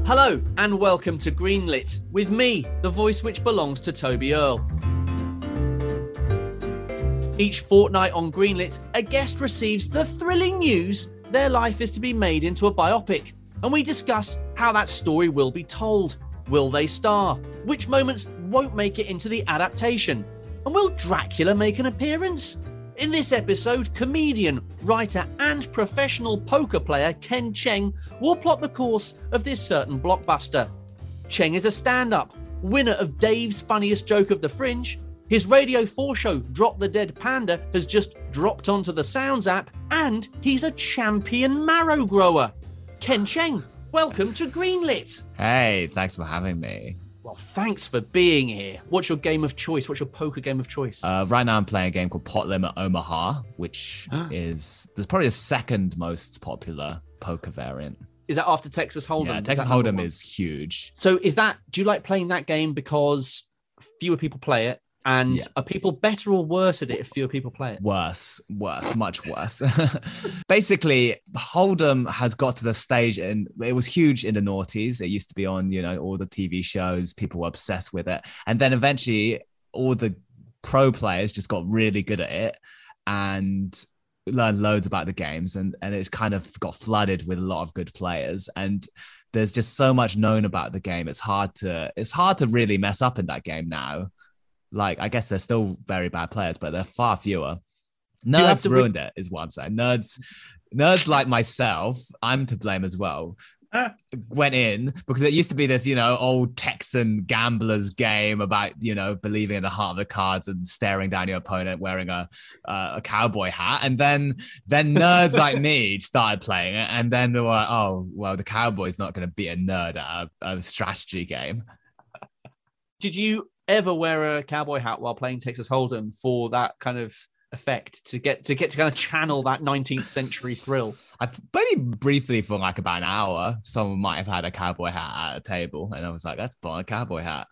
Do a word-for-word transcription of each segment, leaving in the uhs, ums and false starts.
Hello and welcome to Greenlit with me, the voice which belongs to Toby Earl. Each fortnight on Greenlit, a guest receives the thrilling news their life is to be made into a biopic, and we discuss how that story will be told. Will they star? Which moments won't make it into the adaptation? And will Dracula make an appearance? In this episode, comedian, writer and professional poker player Ken Cheng will plot the course of this certain blockbuster. Cheng is a stand-up, winner of Dave's Funniest Joke of the Fringe. His Radio four show, Drop the Dead Panda, has just dropped onto the Sounds app, and he's a champion marrow grower. Ken Cheng, welcome to Greenlit. Hey, thanks for having me. Well, thanks for being here. What's your game of choice? What's your poker game of choice? Uh, right now I'm playing a game called Pot Limit Omaha, which is there's probably the second most popular poker variant. Is that after Texas Hold'em? Yeah, Is Texas that number Hold'em one? is huge. So is that, do you like playing that game because fewer people play it? And Yeah. are people better or worse at it if fewer people play it? Worse, worse, much worse. Basically, Hold'em has got to the stage, and it was huge in the noughties. It used to be on, you know, all the T V shows. People were obsessed with it. And then eventually all the pro players just got really good at it and learned loads about the games. And, and it's kind of got flooded with a lot of good players. And there's just so much known about the game. It's hard to, it's hard to really mess up in that game now. Like, I guess they're still very bad players, but they're far fewer. Nerds re- ruined it, is what I'm saying. Nerds, nerds like myself, I'm to blame as well. Went in because it used to be this, you know, old Texan gamblers game about, you know, believing in the heart of the cards and staring down your opponent wearing a uh, a cowboy hat. And then then nerds like me started playing it, and then they were like, oh, well, the cowboy's not going to beat a nerd at a, a strategy game. Did you ever wear a cowboy hat while playing Texas Hold'em for that kind of effect, to get to get to kind of channel that nineteenth century thrill? I maybe briefly for like about an hour, someone might have had a cowboy hat at a table, and I was like, "That's fun, a cowboy hat."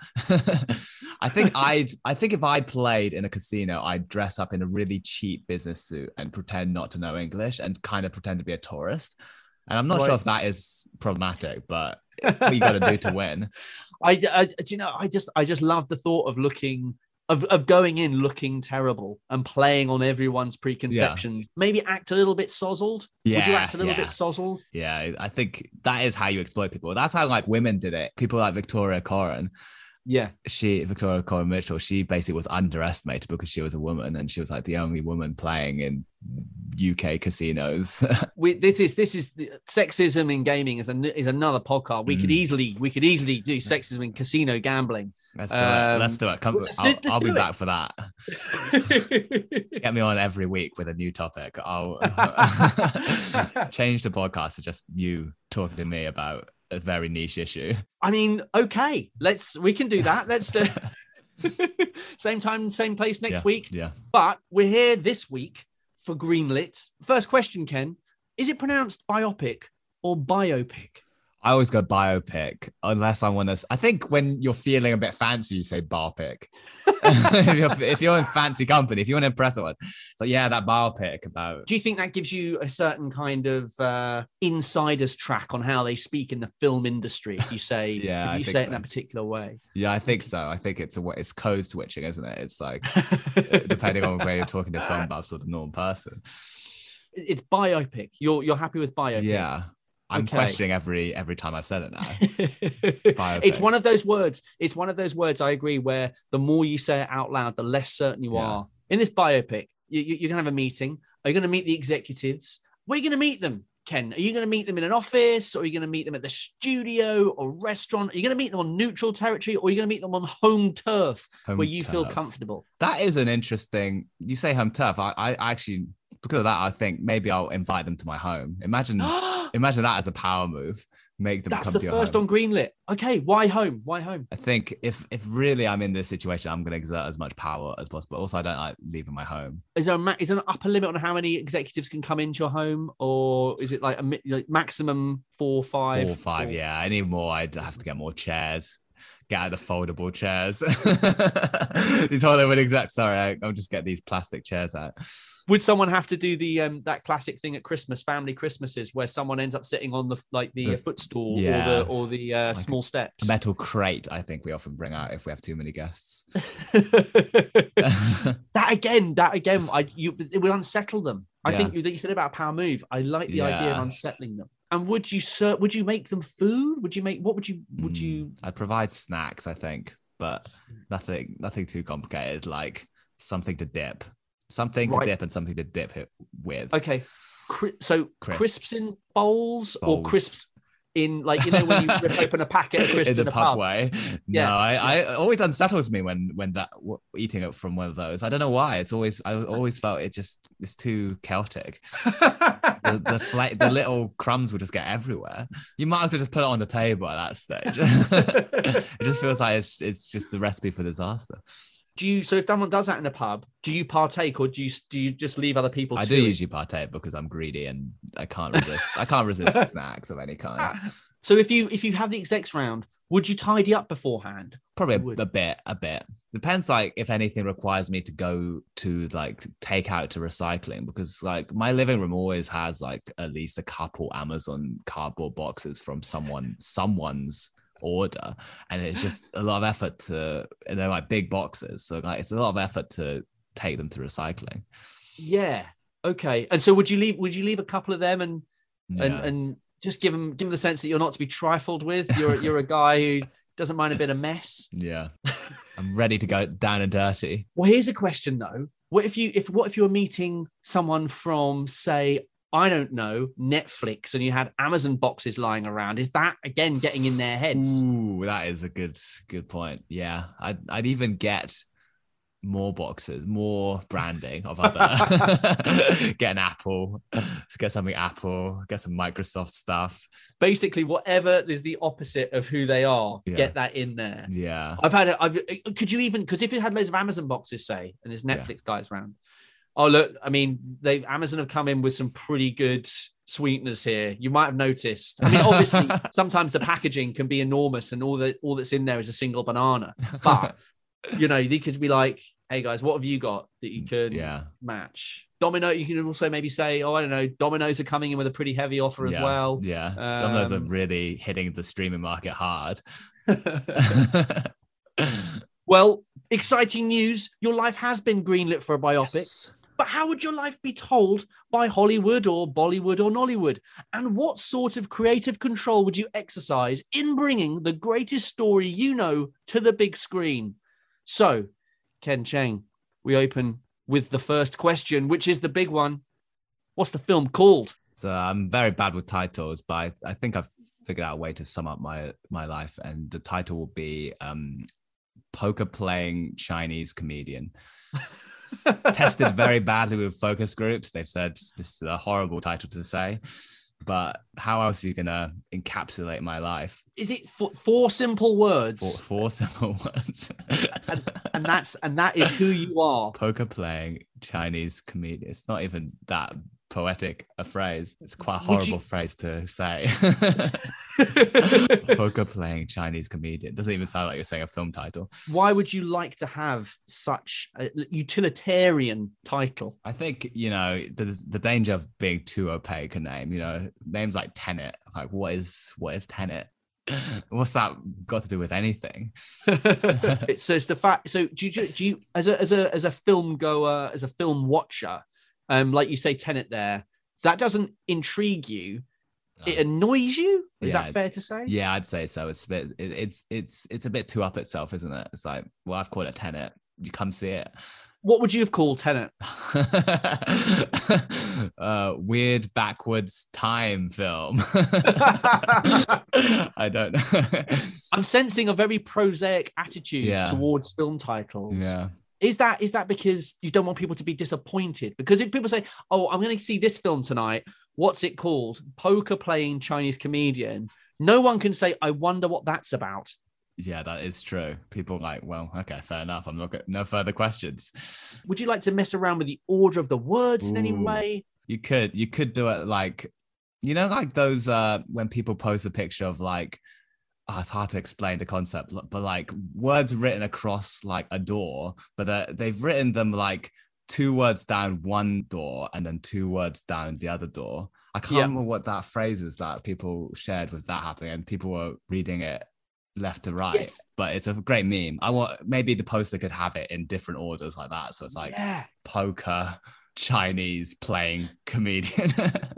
I think I'd, I think if I played in a casino, I'd dress up in a really cheap business suit and pretend not to know English and kind of pretend to be a tourist. And I'm not Right. sure if that is problematic, but what you got to do to win. I, I, do you know, I just, I just love the thought of looking, of, of going in looking terrible and playing on everyone's preconceptions. Maybe act a little bit sozzled. Yeah, Would you act a little yeah. bit sozzled? Yeah, I think that is how you exploit people. That's how like women did it. People like Victoria Coren. Yeah. She, Victoria Coren Mitchell, she basically was underestimated because she was a woman, and she was like the only woman playing in U K casinos. We, this is this is the, sexism in gaming is an, is another podcast. We could Mm. easily we could easily do sexism in casino gambling. Let's do Um, it. Let's do it. Come, let's do- I'll, let's I'll be do it. back for that. Get me on every week with a new topic. I'll change the podcast to just you talking to me about a very niche issue. I mean, okay, let's we can do that. Let's do same time, same place next Yeah, week. Yeah. But we're here this week for Greenlit. First question, Ken: is it pronounced biopic or biopic? I always go biopic unless I want to. I think when you're feeling a bit fancy, you say biopic. if, you're, if you're in fancy company, if you want to impress someone, so yeah, that biopic about. Do you think that gives you a certain kind of uh, insider's track on how they speak in the film industry? If you say, Yeah, if I you think say it so. in that particular way. Yeah, I think so. I think it's a way- it's code switching, isn't it? It's like depending on where you're talking to film buffs or the normal person. It's biopic. You're you're happy with biopic? Yeah, I'm Okay. questioning every every time I've said it now. It's one of those words. It's one of those words. I agree. Where the more you say it out loud, the less certain you Yeah. are. In this biopic, you, you, you're gonna have a meeting. Are you gonna meet the executives? Where are you gonna meet them, Ken? Are you gonna meet them in an office, or are you gonna meet them at the studio or restaurant? Are you gonna meet them on neutral territory, or are you gonna meet them on home turf Home where you feel turf. comfortable? That is an interesting. You say home turf. I, I actually because of that, I think maybe I'll invite them to my home. Imagine, imagine that as a power move. Make them That's come the to your first home. on Greenlit. Okay, why home? Why home? I think if if really I'm in this situation, I'm going to exert as much power as possible. Also, I don't like leaving my home. Is there a ma- is there an upper limit on how many executives can come into your home, or is it like a mi- like maximum four, five, Four or five, or- yeah. I need more. I'd have to get more chairs. get out the foldable chairs. These Hollywood execs, sorry, I'll just get these plastic chairs out. Would someone have to do the um, that classic thing at Christmas, family Christmases, where someone ends up sitting on the like the, The- footstool yeah. or the or the uh, Like small steps? A metal crate, I think we often bring out if we have too many guests. that again, that again, I you it would unsettle them. I Yeah. think you, that you said about power move. I like the idea of Yeah. unsettling them. And would you ser- would you make them food? Would you make what would you would Mm, you? I'd provide snacks, I think, but nothing, nothing too complicated. Like something to dip, something Right. to dip, and something to dip it with. Okay, Cri- so crisps. Crisps. in bowls, or Bowls. crisps in like you know when you rip open a packet of crisps in in, the a pub pub. way. Yeah. No, I, I it always unsettles me when when that w- eating it from one of those. I don't know why. It's always I always felt it just it's too chaotic. The the, fla- the little crumbs will just get everywhere. You might as well just put it on the table at that stage. It just feels like it's it's just the recipe for disaster. Do you? So if someone does that in a pub, do you partake or do you do you just leave other people? I to do it? usually partake because I'm greedy and I can't resist. I can't resist snacks of any kind. So if you if you have the execs round, would you tidy up beforehand? Probably a, Would. a bit, a bit. Depends, like if anything requires me to go to like take out to recycling, because like my living room always has like at least a couple Amazon cardboard boxes from someone, someone's order, and it's just a lot of effort to. And they're like big boxes, so like it's a lot of effort to take them to recycling. Yeah. Okay. And so would you leave? Would you leave a couple of them and Yeah. and and just give them give them the sense that you're not to be trifled with? You're you're a guy who doesn't mind a bit of mess. Yeah, I'm ready to go down and dirty. Well, here's a question though. What if you if what if you were meeting someone from, say, I don't know, Netflix, and you had Amazon boxes lying around? Is that again getting in their heads? Ooh, that is a good good point. Yeah, I'd I'd even get more boxes, more branding of other. Get an Apple, get something Apple, get some Microsoft stuff. Basically, whatever is the opposite of who they are, Yeah. get that in there. Yeah, I've had a, I've could you even because if you had loads of Amazon boxes, say, and there's Netflix guys around. Oh look, I mean, they Amazon have come in with some pretty good sweeteners here. You might have noticed. I mean, obviously, sometimes the packaging can be enormous, and all that all that's in there is a single banana. But you know, they could be like, "Hey guys, what have you got that you can yeah, match?" Domino. You can also maybe say, "Oh, I don't know, Domino's are coming in with a pretty heavy offer as yeah, well." Yeah, Domino's are Um, really hitting the streaming market hard. Well, exciting news. Your life has been greenlit for a biopic. Yes. But how would your life be told by Hollywood or Bollywood or Nollywood? And what sort of creative control would you exercise in bringing the greatest story you know to the big screen? So, Ken Cheng, we open with the first question, which is the big one. What's the film called? So I'm very bad with titles, but I, I think I've figured out a way to sum up my my life, and the title will be um, Poker Playing Chinese Comedian. Tested very badly with focus groups. They've said this is a horrible title to say, but how else are you gonna encapsulate my life? Is it four, four simple words? Four, four simple words. and, and that's and that is who you are. Poker playing Chinese comedian. It's not even that poetic a phrase. It's quite a Would horrible you- phrase to say. Poker playing Chinese comedian. Doesn't even sound like you're saying a film title. Why would you like to have such a utilitarian title? I think, you know, the the danger of being too opaque a name, you know, names like Tenet. Like, what is what is Tenet? What's that got to do with anything? It's, so it's the fact. So do you do you as a as a as a film goer, as a film watcher, um, like you say, Tenet there, that doesn't intrigue you. It annoys you. Is Yeah. that fair to say? Yeah, I'd say so. It's a bit, it, it's it's it's a bit too up itself, isn't it? It's like, well, I've called it Tenet. You come see it. What would you have called Tenet? uh, weird backwards time film. I don't know. I'm sensing a very prosaic attitude Yeah. towards film titles. Yeah. Is that is that because you don't want people to be disappointed? Because if people say, "Oh, I'm going to see this film tonight. What's it called? Poker Playing Chinese Comedian." No one can say, "I wonder what that's about." Yeah, that is true. People are like, well, okay, fair enough. I'm not, no further questions. Would you like to mess around with the order of the words in any Ooh. way? You could, you could do it like, you know, like those, uh, when people post a picture of like, oh, it's hard to explain the concept, but like words written across like a door, but uh, they've written them like two words down one door and then two words down the other door. I can't Yeah. remember what that phrase is that people shared with that happening, and people were reading it left to right. Yes. But it's a great meme. I want maybe the poster could have it in different orders like that. So it's like Yeah. poker, Chinese playing comedian.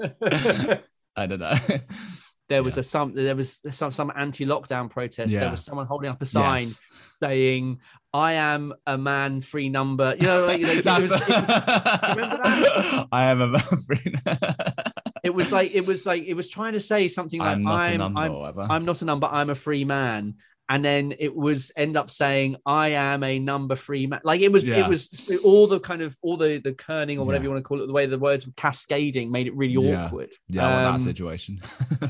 I don't know. There was Yeah. a some there was some some anti-lockdown protest. Yeah. There was someone holding up a sign Yes. saying, "I am a man free number." You know, like, like, it, That's was, it was- remember that? I am a man free. It was like it was like it was trying to say something like I'm not a I'm number I'm, or whatever. I'm not a number, I'm a free man. And then it was end up saying I am a number free man. Like it was Yeah. it was all the kind of all the the kerning or whatever Yeah. you want to call it, the way the words were cascading made it really Yeah. awkward. Yeah, well, Um, that situation.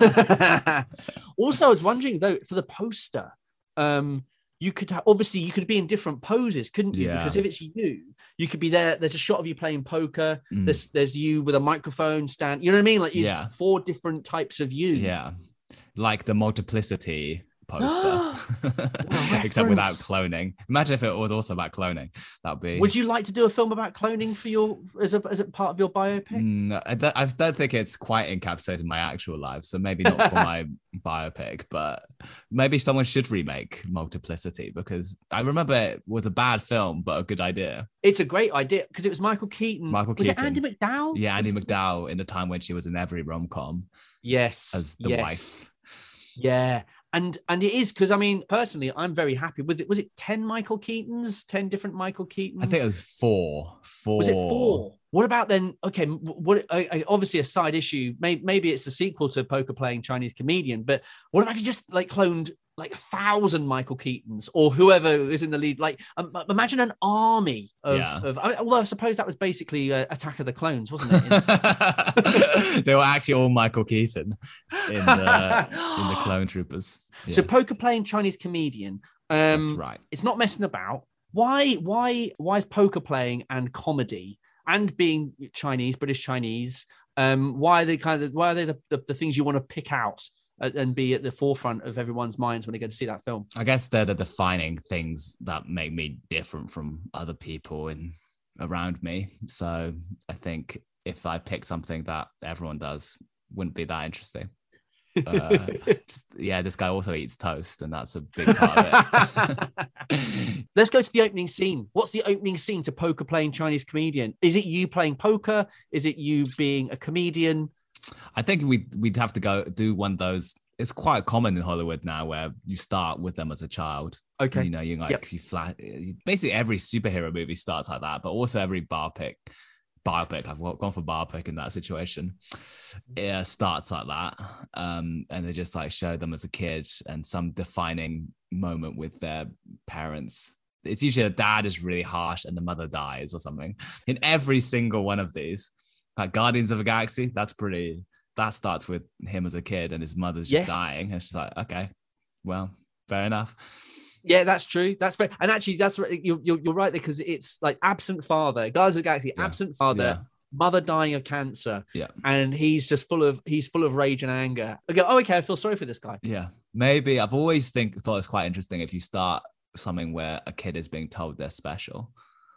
Also, I was wondering though, for the poster, um, you could ha- obviously you could be in different poses, couldn't you? Yeah. Because if it's you, you could be there. There's a shot of you playing poker. Mm. There's there's you with a microphone stand. You know what I mean? Like, it's Yeah. four different types of you. Yeah, like the multiplicity poster, except without reference. cloning. Imagine if it was also about cloning. That'd be. Would you like to do a film about cloning for your as a as a part of your biopic? Mm, I, don't, I don't think it's quite encapsulated in my actual life, so maybe not for my biopic, but maybe someone should remake Multiplicity, because I remember it was a bad film, but a good idea. It's a great idea because it was Michael Keaton. Michael was Keaton. it Andy McDowell? Yeah, Andy Was- McDowell in the time when she was in every rom-com Yes. as the yes. wife. Yeah. And and it is because I mean personally I'm very happy with it. Was it ten Michael Keatons? ten different Michael Keatons? I think it was four. Four. Was it four? What about then? Okay, what? I, I, obviously a side issue. Maybe, maybe it's the sequel to Poker Playing Chinese Comedian. But what if you just like cloned like a thousand Michael Keatons or whoever is in the lead? Like, um, imagine an army of. Yeah. of I mean, although I suppose that was basically uh, Attack of the Clones, wasn't it? They were actually all Michael Keaton in the in the Clone Troopers. Yeah, So Poker Playing Chinese Comedian. Um, that's right. It's not messing about. Why? Why? Why is poker playing and comedy and being Chinese, British Chinese? Um, why are they kind of? Why are they the, the, the things you want to pick out and and be at the forefront of everyone's minds when they go to see that film? I guess they're the defining things that make me different from other people in around me. So I think if I pick something that everyone does, wouldn't be that interesting. Uh, just yeah, this guy also eats toast, and that's a big part of it. Let's go to the opening scene. What's the opening scene to Poker Playing Chinese Comedian? Is it you playing poker? Is it you being a comedian? I think we we'd have to go do one of those. It's quite common in Hollywood now, where you start with them as a child. Okay. You know, you like Yep. you flat. Basically, every superhero movie starts like that, but also every biopic. Biopic. I've gone for biopic in that situation. It starts like that, um, and they just like show them as a kid and some defining moment with their parents. It's usually the dad is really harsh and the mother dies or something. In every single one of these, like Guardians of the Galaxy, that's pretty. That starts with him as a kid and his mother's just Yes. dying. It's just like, okay, well, fair enough. Yeah, that's true. That's very, and actually, that's right. You're, you're, you're right there because it's like absent father, Guardians of the Galaxy, Yeah. absent father, Yeah. mother dying of cancer, Yeah. and he's just full of he's full of rage and anger. I go, oh, okay, I feel sorry for this guy. Yeah, maybe I've always think thought it's quite interesting if you start something where a kid is being told they're special.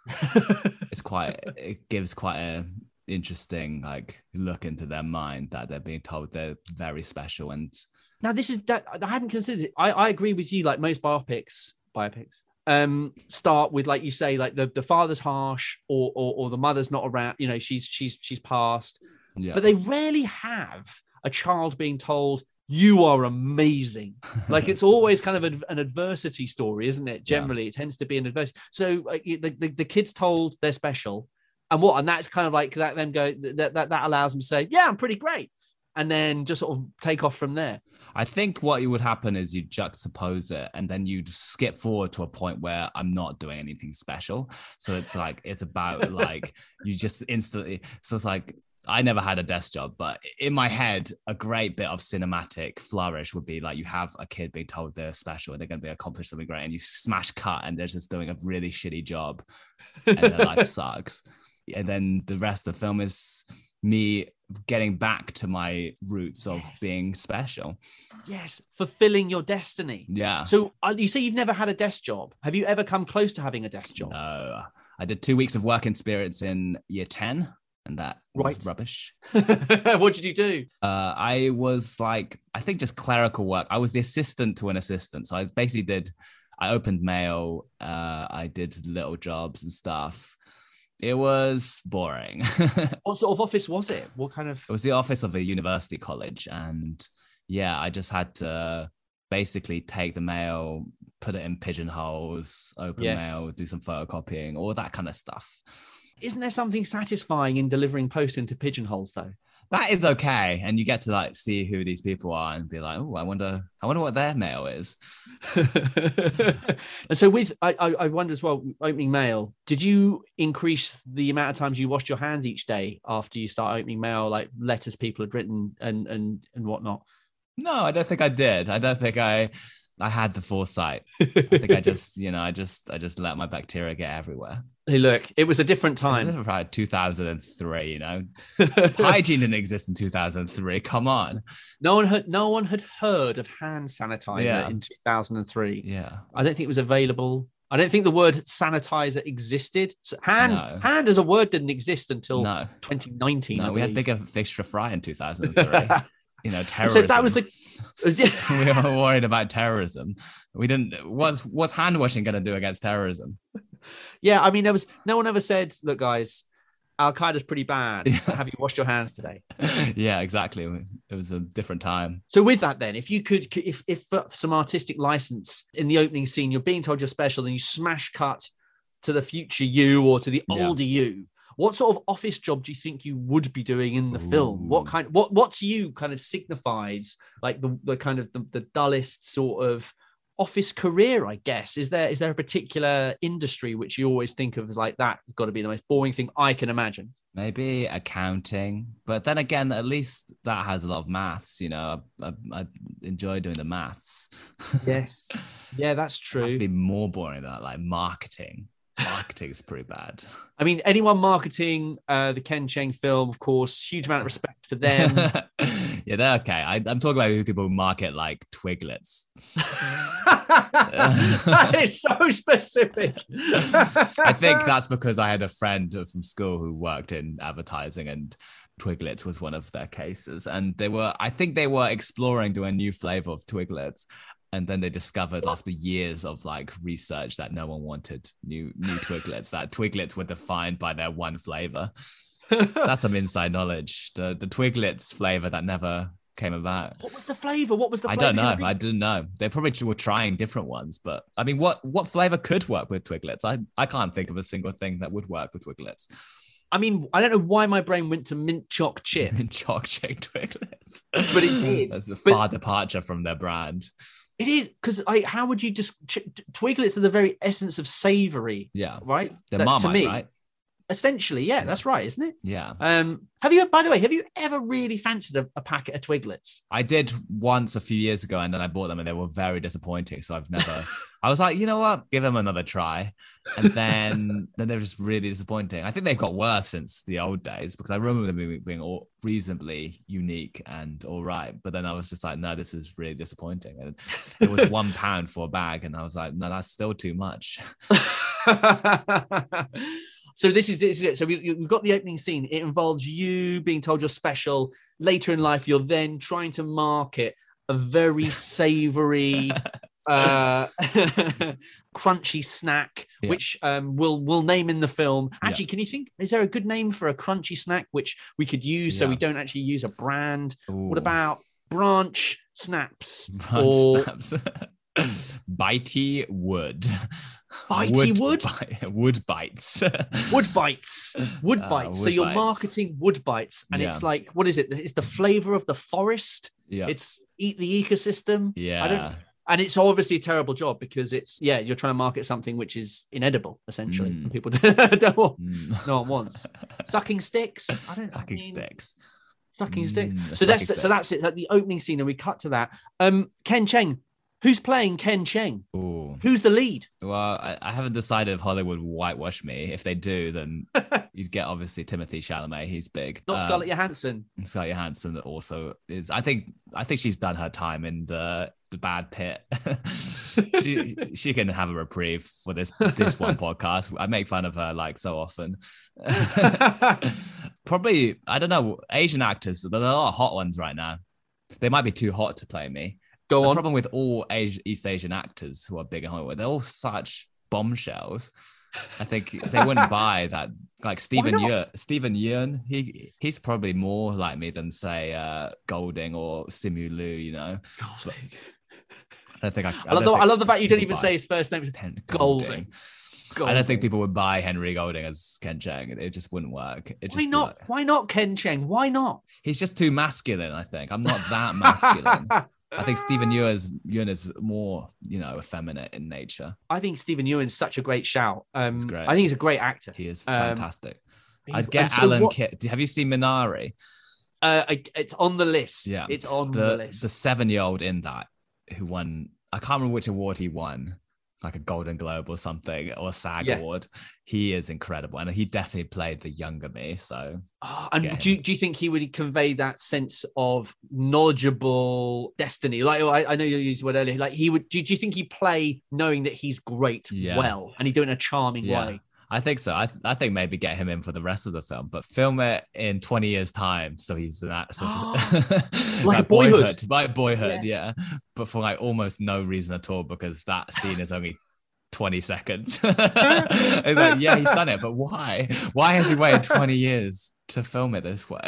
It's quite it gives quite a interesting like look into their mind that they're being told they're very special. And Now, this is that I hadn't considered it. I, I agree with you. Like most biopics, biopics um start with, like you say, like the, the father's harsh or, or or the mother's not around. You know, she's she's she's passed. yeah, But they rarely have a child being told, you are amazing. Like it's always kind of an, an adversity story, isn't it? Generally, it tends to be an adversity. So uh, the, the, the kid's told they're special. And what? And that's kind of like that then go, that, that, that allows them to say, yeah, I'm pretty great. And then just sort of take off from there. I think what would happen is you juxtapose it and then you'd skip forward to a point where I'm not doing anything special. So it's like, it's about like, you just instantly, so it's like, I never had a desk job, but in my head, a great bit of cinematic flourish would be like you have a kid being told they're special and they're going to be accomplished something great, and you smash cut and they're just doing a really shitty job and their life sucks. And then the rest of the film is me getting back to my roots of Yes. being special. Yes, fulfilling your destiny. Yeah. So uh, you say you've never had a desk job. Have you ever come close to having a desk job? No, I did two weeks of work experience in year ten, and that was Right. rubbish. What did you do? Uh, I was like, I think just clerical work. I was the assistant to an assistant. So I basically did, I opened mail. Uh, I did little jobs and stuff. It was boring. It What sort of office was it? What kind of? was the office of a university college. And yeah, I just had to basically take the mail, put it in pigeonholes, open Yes. mail, do some photocopying, all that kind of stuff. Isn't there something satisfying in delivering post into pigeonholes, though? That is okay, and you get to like see who these people are and be like, oh, I wonder, I wonder what their mail is. And so, with I, I, I wonder as well, opening mail. Did you increase the amount of times you washed your hands each day after you start opening mail, like letters people had written and and and whatnot? No, I don't think I did. I don't think I, I had the foresight. I think I just, you know, I just, I just let my bacteria get everywhere. Hey, look, it was a different This time. is right, two thousand three. You know, hygiene didn't exist in two thousand three. Come on. No one had no one had heard of hand sanitizer Yeah. in two thousand three. Yeah. I don't think it was available. I don't think the word sanitizer existed. So hand No. hand as a word didn't exist until No, twenty nineteen. I no, we had believe. bigger fish to fry in two thousand three. You know, So terrorism. if that was the we were worried about terrorism. We didn't. What's what's hand washing going to do against terrorism? yeah, I mean, there was no one ever said, "Look, guys, Al Qaeda's pretty bad. Have you washed your hands today?" Yeah, exactly. It was a different time. So with that, then, if you could, if if for some artistic license in the opening scene, you're being told you're special, then you smash cut to the future you or to the Yeah. older you. What sort of office job do you think you would be doing in the film? What Ooh. kind? What what to you kind of signifies like the the kind of the, the dullest sort of office career? I guess is there is there a particular industry which you always think of as like that has got to be the most boring thing I can imagine? Maybe accounting, but then again, at least that has a lot of maths. You know, I, I, I enjoy doing the maths. Yes, yeah, that's It has to be true. more boring than that, like marketing. Marketing is pretty bad. I mean, anyone marketing uh, the Ken Cheng film, of course, huge amount of respect for them. Yeah, they're okay. I, I'm talking about who people market like Twiglets. That is so specific. I think that's because I had a friend from school who worked in advertising, and Twiglets was one of their cases. And they were, I think they were exploring doing a new flavor of Twiglets. And then they discovered after years of like research that no one wanted new new Twiglets, that Twiglets were defined by their one flavor. That's some inside knowledge. The the Twiglets flavor that never came about. What was the flavor? What was the I flavor? don't know. gonna be? I didn't know. They probably were trying different ones, but I mean, what what flavor could work with Twiglets? I, I can't think of a single thing that would work with Twiglets. I mean, I don't know why my brain went to mint choc chip. Chalk shake Twiglets. But it did. That's a But- far departure from their brand. It is because I. How would you just ch- Twiglets are the very essence of savory, Yeah. right? They're That- Marmite, to me, right? essentially, yeah, that's right, isn't it? Yeah. Um, have you, by the way, have you ever really fancied a, a packet of Twiglets? I did once a few years ago, and then I bought them and they were very disappointing. So I've never, I was like, you know what, give them another try. And then, then they're just really disappointing. I think they've got worse since the old days because I remember them being, being all reasonably unique and all right. But then I was just like, no, this is really disappointing. And it was one pound for a bag. And I was like, no, that's still too much. So this is, this is it. So we, we've got the opening scene. It involves you being told you're special. Later in life, you're then trying to market a very savory, uh, crunchy snack, Yeah. which um, we'll we'll name in the film. Yeah. Actually, can you think? Is there a good name for a crunchy snack which we could use so Yeah. we don't actually use a brand? What Ooh. about branch snaps Brunch or snaps? Bitey wood. Bitey wood? bi- wood bites. wood bites? Wood Ah, bites. so wood you're bites. marketing wood bites, and it's Yeah. like, what is it? It's the flavor of the forest. Yeah. It's eat the ecosystem. yeah. I don't. And it's obviously a terrible job because it's, yeah, you're trying to market something which is inedible, essentially. Mm. And people don't want, Mm. no one wants. Sucking sticks. I don't Sucking I mean, sticks. Sucking sticks. Mm, a So that's sucking so that's it. Like the opening scene, and we cut to that. Um, Ken Cheng, Who's playing Ken Cheng? Ooh. Who's the lead? Well, I, I haven't decided if Hollywood will whitewash me. If they do, then you'd get obviously Timothy Chalamet. He's big. Not Um, Scarlett Johansson. Scarlett Johansson also is. I think. I think she's done her time in the the bad pit. she she can have a reprieve for this this one podcast. I make fun of her like so often. Probably I don't know Asian actors. There are a lot of hot ones right now. They might be too hot to play me. Go The on. problem with all Asia, East Asian actors who are big in Hollywood, they're all such bombshells. I think they wouldn't buy that. Like Stephen not? Yeun, Stephen Yeun, he he's probably more like me than say uh, Golding or Simu Liu. You know, But I don't think I. I, I love, don't the, I think love the fact you don't people even buy say his first name. Ken Golding. Golding. I don't think people would buy Henry Golding as Ken Cheng. It just wouldn't work. It just Why be not? like- Why not Ken Cheng? Why not? he's just too masculine. I think I'm not that masculine. I think Stephen Yeun is, Yeun is more, you know, effeminate in nature. I think Stephen Ewan's such a great shout. Um, He's great. I think he's a great actor. He is Um, fantastic. He- I'd and get so Alan what- Kidd. Have you seen Minari? Uh, I, it's on the list. Yeah. It's on the, The list. the seven year old in that who won. I can't remember which award he won, like a Golden Globe or something, or a SAG Yeah. award. He is incredible, and he definitely played the younger me. So Oh, and Get do you, do you think he would convey that sense of knowledgeable destiny? Like I, I know you used the word earlier. Like he would. Do, do you think he play knowing that he's great Yeah. well, and he do it in a charming yeah. way? I think so. I, th- I think maybe get him in for the rest of the film, but film it in twenty years' time. So he's that. So Like a Boyhood. Like Boyhood, yeah. But for like almost no reason at all, because that scene is only twenty seconds. It's like, yeah, he's done it, but why? Why has he waited twenty years to film it this way?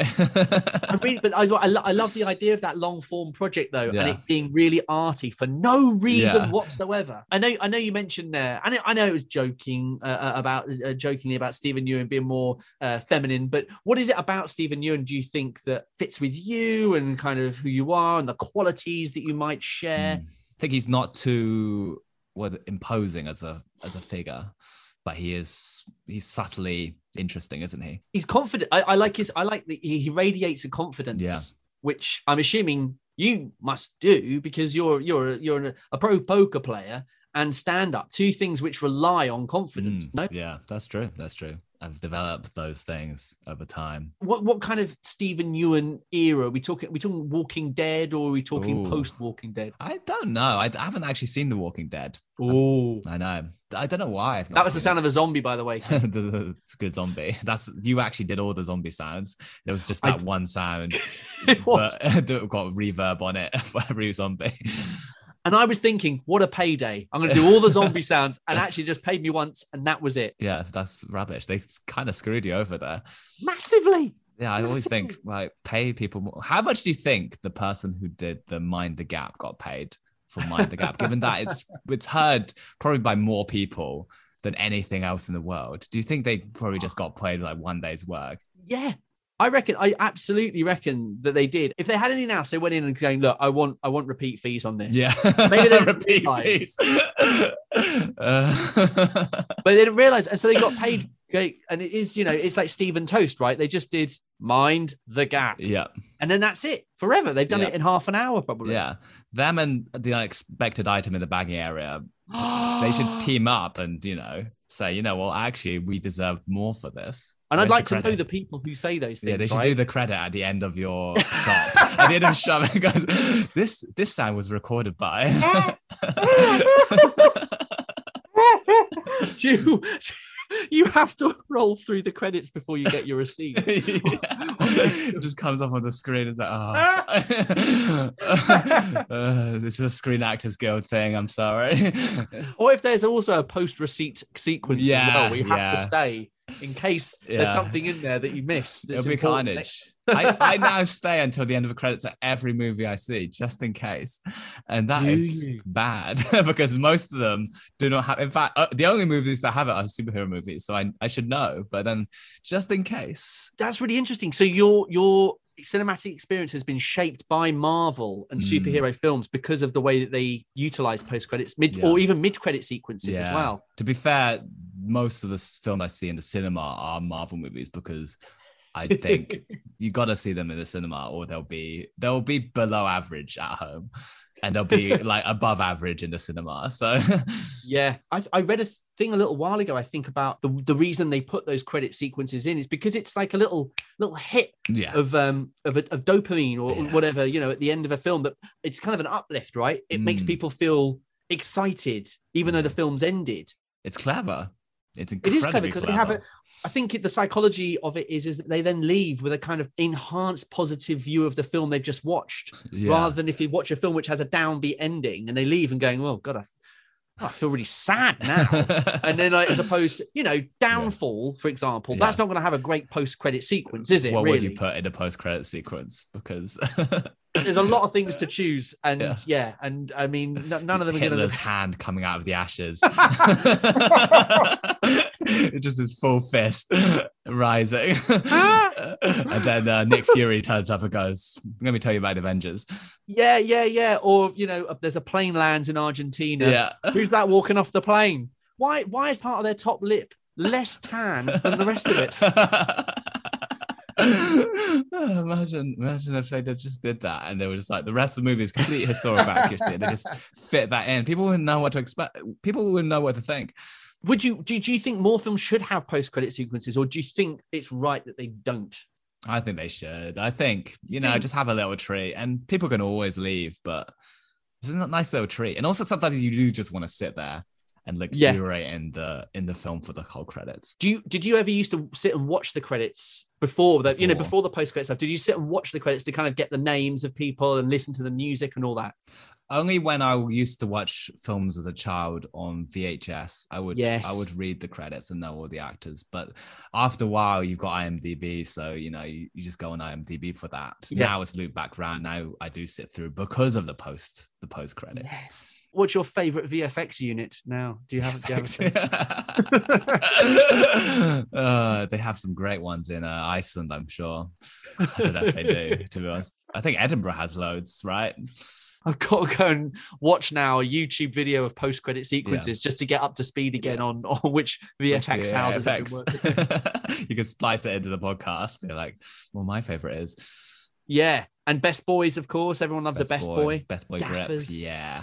I really, but I, I, lo- I love the idea of that long form project though, Yeah. and it being really arty for no reason Yeah. whatsoever. I know, I know you mentioned there, and I, I know it was joking uh, uh, about uh, jokingly about Stephen Yeun being more uh, feminine, but what is it about Stephen Yeun do you think that fits with you and kind of who you are and the qualities that you might share? Mm. I think he's not too what imposing as a as a figure, but he is he's subtly interesting, isn't he? He's confident. I, I like his. I like that he, he radiates a confidence, Yeah. which I'm assuming you must do because you're you're you're a, a pro poker player and stand up. Two things which rely on confidence. Mm, No, yeah, that's true. That's true. I've developed those things over time. what what kind of Stephen Ewan era are we talking? Are we talking Walking Dead or are we talking Ooh. post Walking Dead? I don't know. I, I haven't actually seen The Walking Dead. Oh, I know. I don't know why. I've not that was the seen sound of a zombie, by the way. it. the, the- it's a good zombie. That's you actually did all the zombie sounds. There was just I that d- one sound It was. but that got reverb on it for every zombie. And I was thinking, what a payday! I'm going to do all the zombie sounds, and actually just paid me once, and that was it. Yeah, that's rubbish. They kind of screwed you over there. Massively. Yeah, I always think Massively. like pay people more. How much do you think the person who did the Mind the Gap got paid for Mind the Gap? Given that it's it's heard probably by more people than anything else in the world. Do you think they probably just got paid like one day's work? Yeah, I reckon. I absolutely reckon that they did. If they had any now, so they went in and saying, "Look, I want, I want repeat fees on this." Yeah, Maybe they repeat realised. fees. Uh, But they didn't realize, and so they got paid great. And it is, you know, it's like Stephen Toast, right? They just did Mind the Gap, yeah, and then that's it forever. They've done Yeah. it in half an hour, probably. yeah. Them and the unexpected item in the bagging area. They should team up and you know say, you know, well, actually, we deserve more for this. And I'd Where's like the to know credit? the people who say those things. Yeah, they should right? do the credit at the end of your shop. At the end of the shop, it goes, "This this sound was recorded by." you, you have to roll through the credits before you get your receipt. It just comes up on the screen. It's like, oh, uh, this is a Screen Actors Guild thing. I'm sorry. Or if there's also a post-receipt sequence as Yeah, well, where you have yeah. to stay in case Yeah. there's something in there that you missed. that's It'll be important. carnage. I, I now stay until the end of the credits at every movie I see, just in case. And that Do is you? bad because most of them do not have. In fact, uh, the only movies that have it are superhero movies. So I, I should know. But then just in case. That's really interesting. So your your cinematic experience has been shaped by Marvel and Mm. superhero films because of the way that they utilize post credits, mid Yeah. or even mid credit sequences as Yeah. well. To be fair, most of the s- films I see in the cinema are Marvel movies because I think you got to see them in the cinema or they'll be they'll be below average at home. and they'll be like above average in the cinema. So yeah, I, I read a thing a little while ago, I think, about the, the reason they put those credit sequences in is because it's like a little little hit yeah. of um of, of dopamine or Yeah. whatever, you know, at the end of a film, that it's kind of an uplift, right? It Mm. makes people feel excited, even though the film's ended. It's clever. It's It incredibly is clever because they have a, I think it, the psychology of it is, is that they then leave with a kind of enhanced positive view of the film they've just watched, Yeah. rather than if you watch a film which has a downbeat ending and they leave and going, oh God, I, I feel really sad now. And then like, as opposed to, you know, Downfall, for example, Yeah. that's not going to have a great post-credit sequence, is it? What really? would you put in a post-credit sequence? Because there's a lot of things to choose, and yeah, Yeah. and I mean, n- none of them are going Hitler's to. hand coming out of the ashes. It just is full fist rising. And then uh, Nick Fury turns up and goes, let me tell you about Avengers. Yeah, yeah, yeah. Or you know, there's a plane lands in Argentina. Yeah. Who's that walking off the plane? Why? Why is part of their top lip less tanned than the rest of it? imagine imagine if they did, just did that and they were just like, the rest of the movie is complete historical accuracy and they just fit that in. People wouldn't know what to expect. People wouldn't know what to think. Would you do, do you think more films should have post-credit sequences, or do you think it's right that they don't? I think they should. I think, you know, just have a little treat, and people can always leave, but it's a nice little treat. And also sometimes you do just want to sit there and luxuriate yeah. in the in the film for the whole credits. Do you did you ever used to sit and watch the credits before the, you know, before the post-credit stuff? Did you sit and watch the credits to kind of get the names of people and listen to the music and all that? Only when I used to watch films as a child on V H S, I would yes. I would read the credits and know all the actors. But after a while, you've got IMDb, so you know you, you just go on IMDb for that. Yeah. Now it's looped back around. Now I do sit through because of the post the post credits. Yes. What's your favorite V F X unit now? Do you have? Do you have uh, they have some great ones in uh, Iceland, I'm sure. I don't know if they do, to be honest. I think Edinburgh has loads, right? I've got to go and watch now a YouTube video of post-credit sequences yeah. just to get up to speed again yeah. on, on which V F X yeah, houses have been working. You can splice it into the podcast. Be like, well, my favorite is. Yeah. And Best Boys, of course. Everyone loves Best a Best Boy. Boy. Best Boy Gaffers. Grip. Yeah.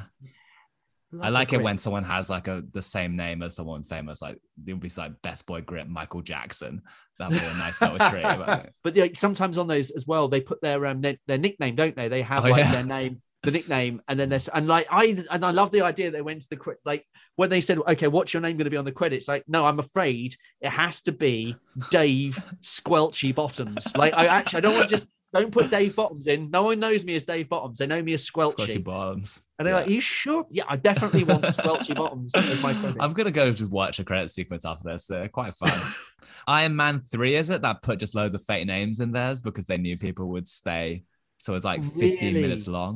Loves I like it when someone has like a the same name as someone famous. Like it would be like Best Boy Grip Michael Jackson. That'd be a nice little treat. But, but yeah, sometimes on those as well, they put their um their, their nickname, don't they? They have oh, like yeah. their name. The nickname, and then there's and like I and I love the idea they went to the like when they said, okay, what's your name going to be on the credits? Like, no, I'm afraid it has to be Dave Squelchy Bottoms. Like, I actually I don't want to just don't put Dave Bottoms in. No one knows me as Dave Bottoms. They know me as Squelchy. Squelchy Bottoms. And they're yeah. like, are you sure? Yeah, I definitely want Squelchy Bottoms as my credit. I'm gonna go just watch a credit sequence after this. They're quite fun. Iron Man three, is it, that put just loads of fake names in theirs because they knew people would stay. So it's like fifteen really? minutes long.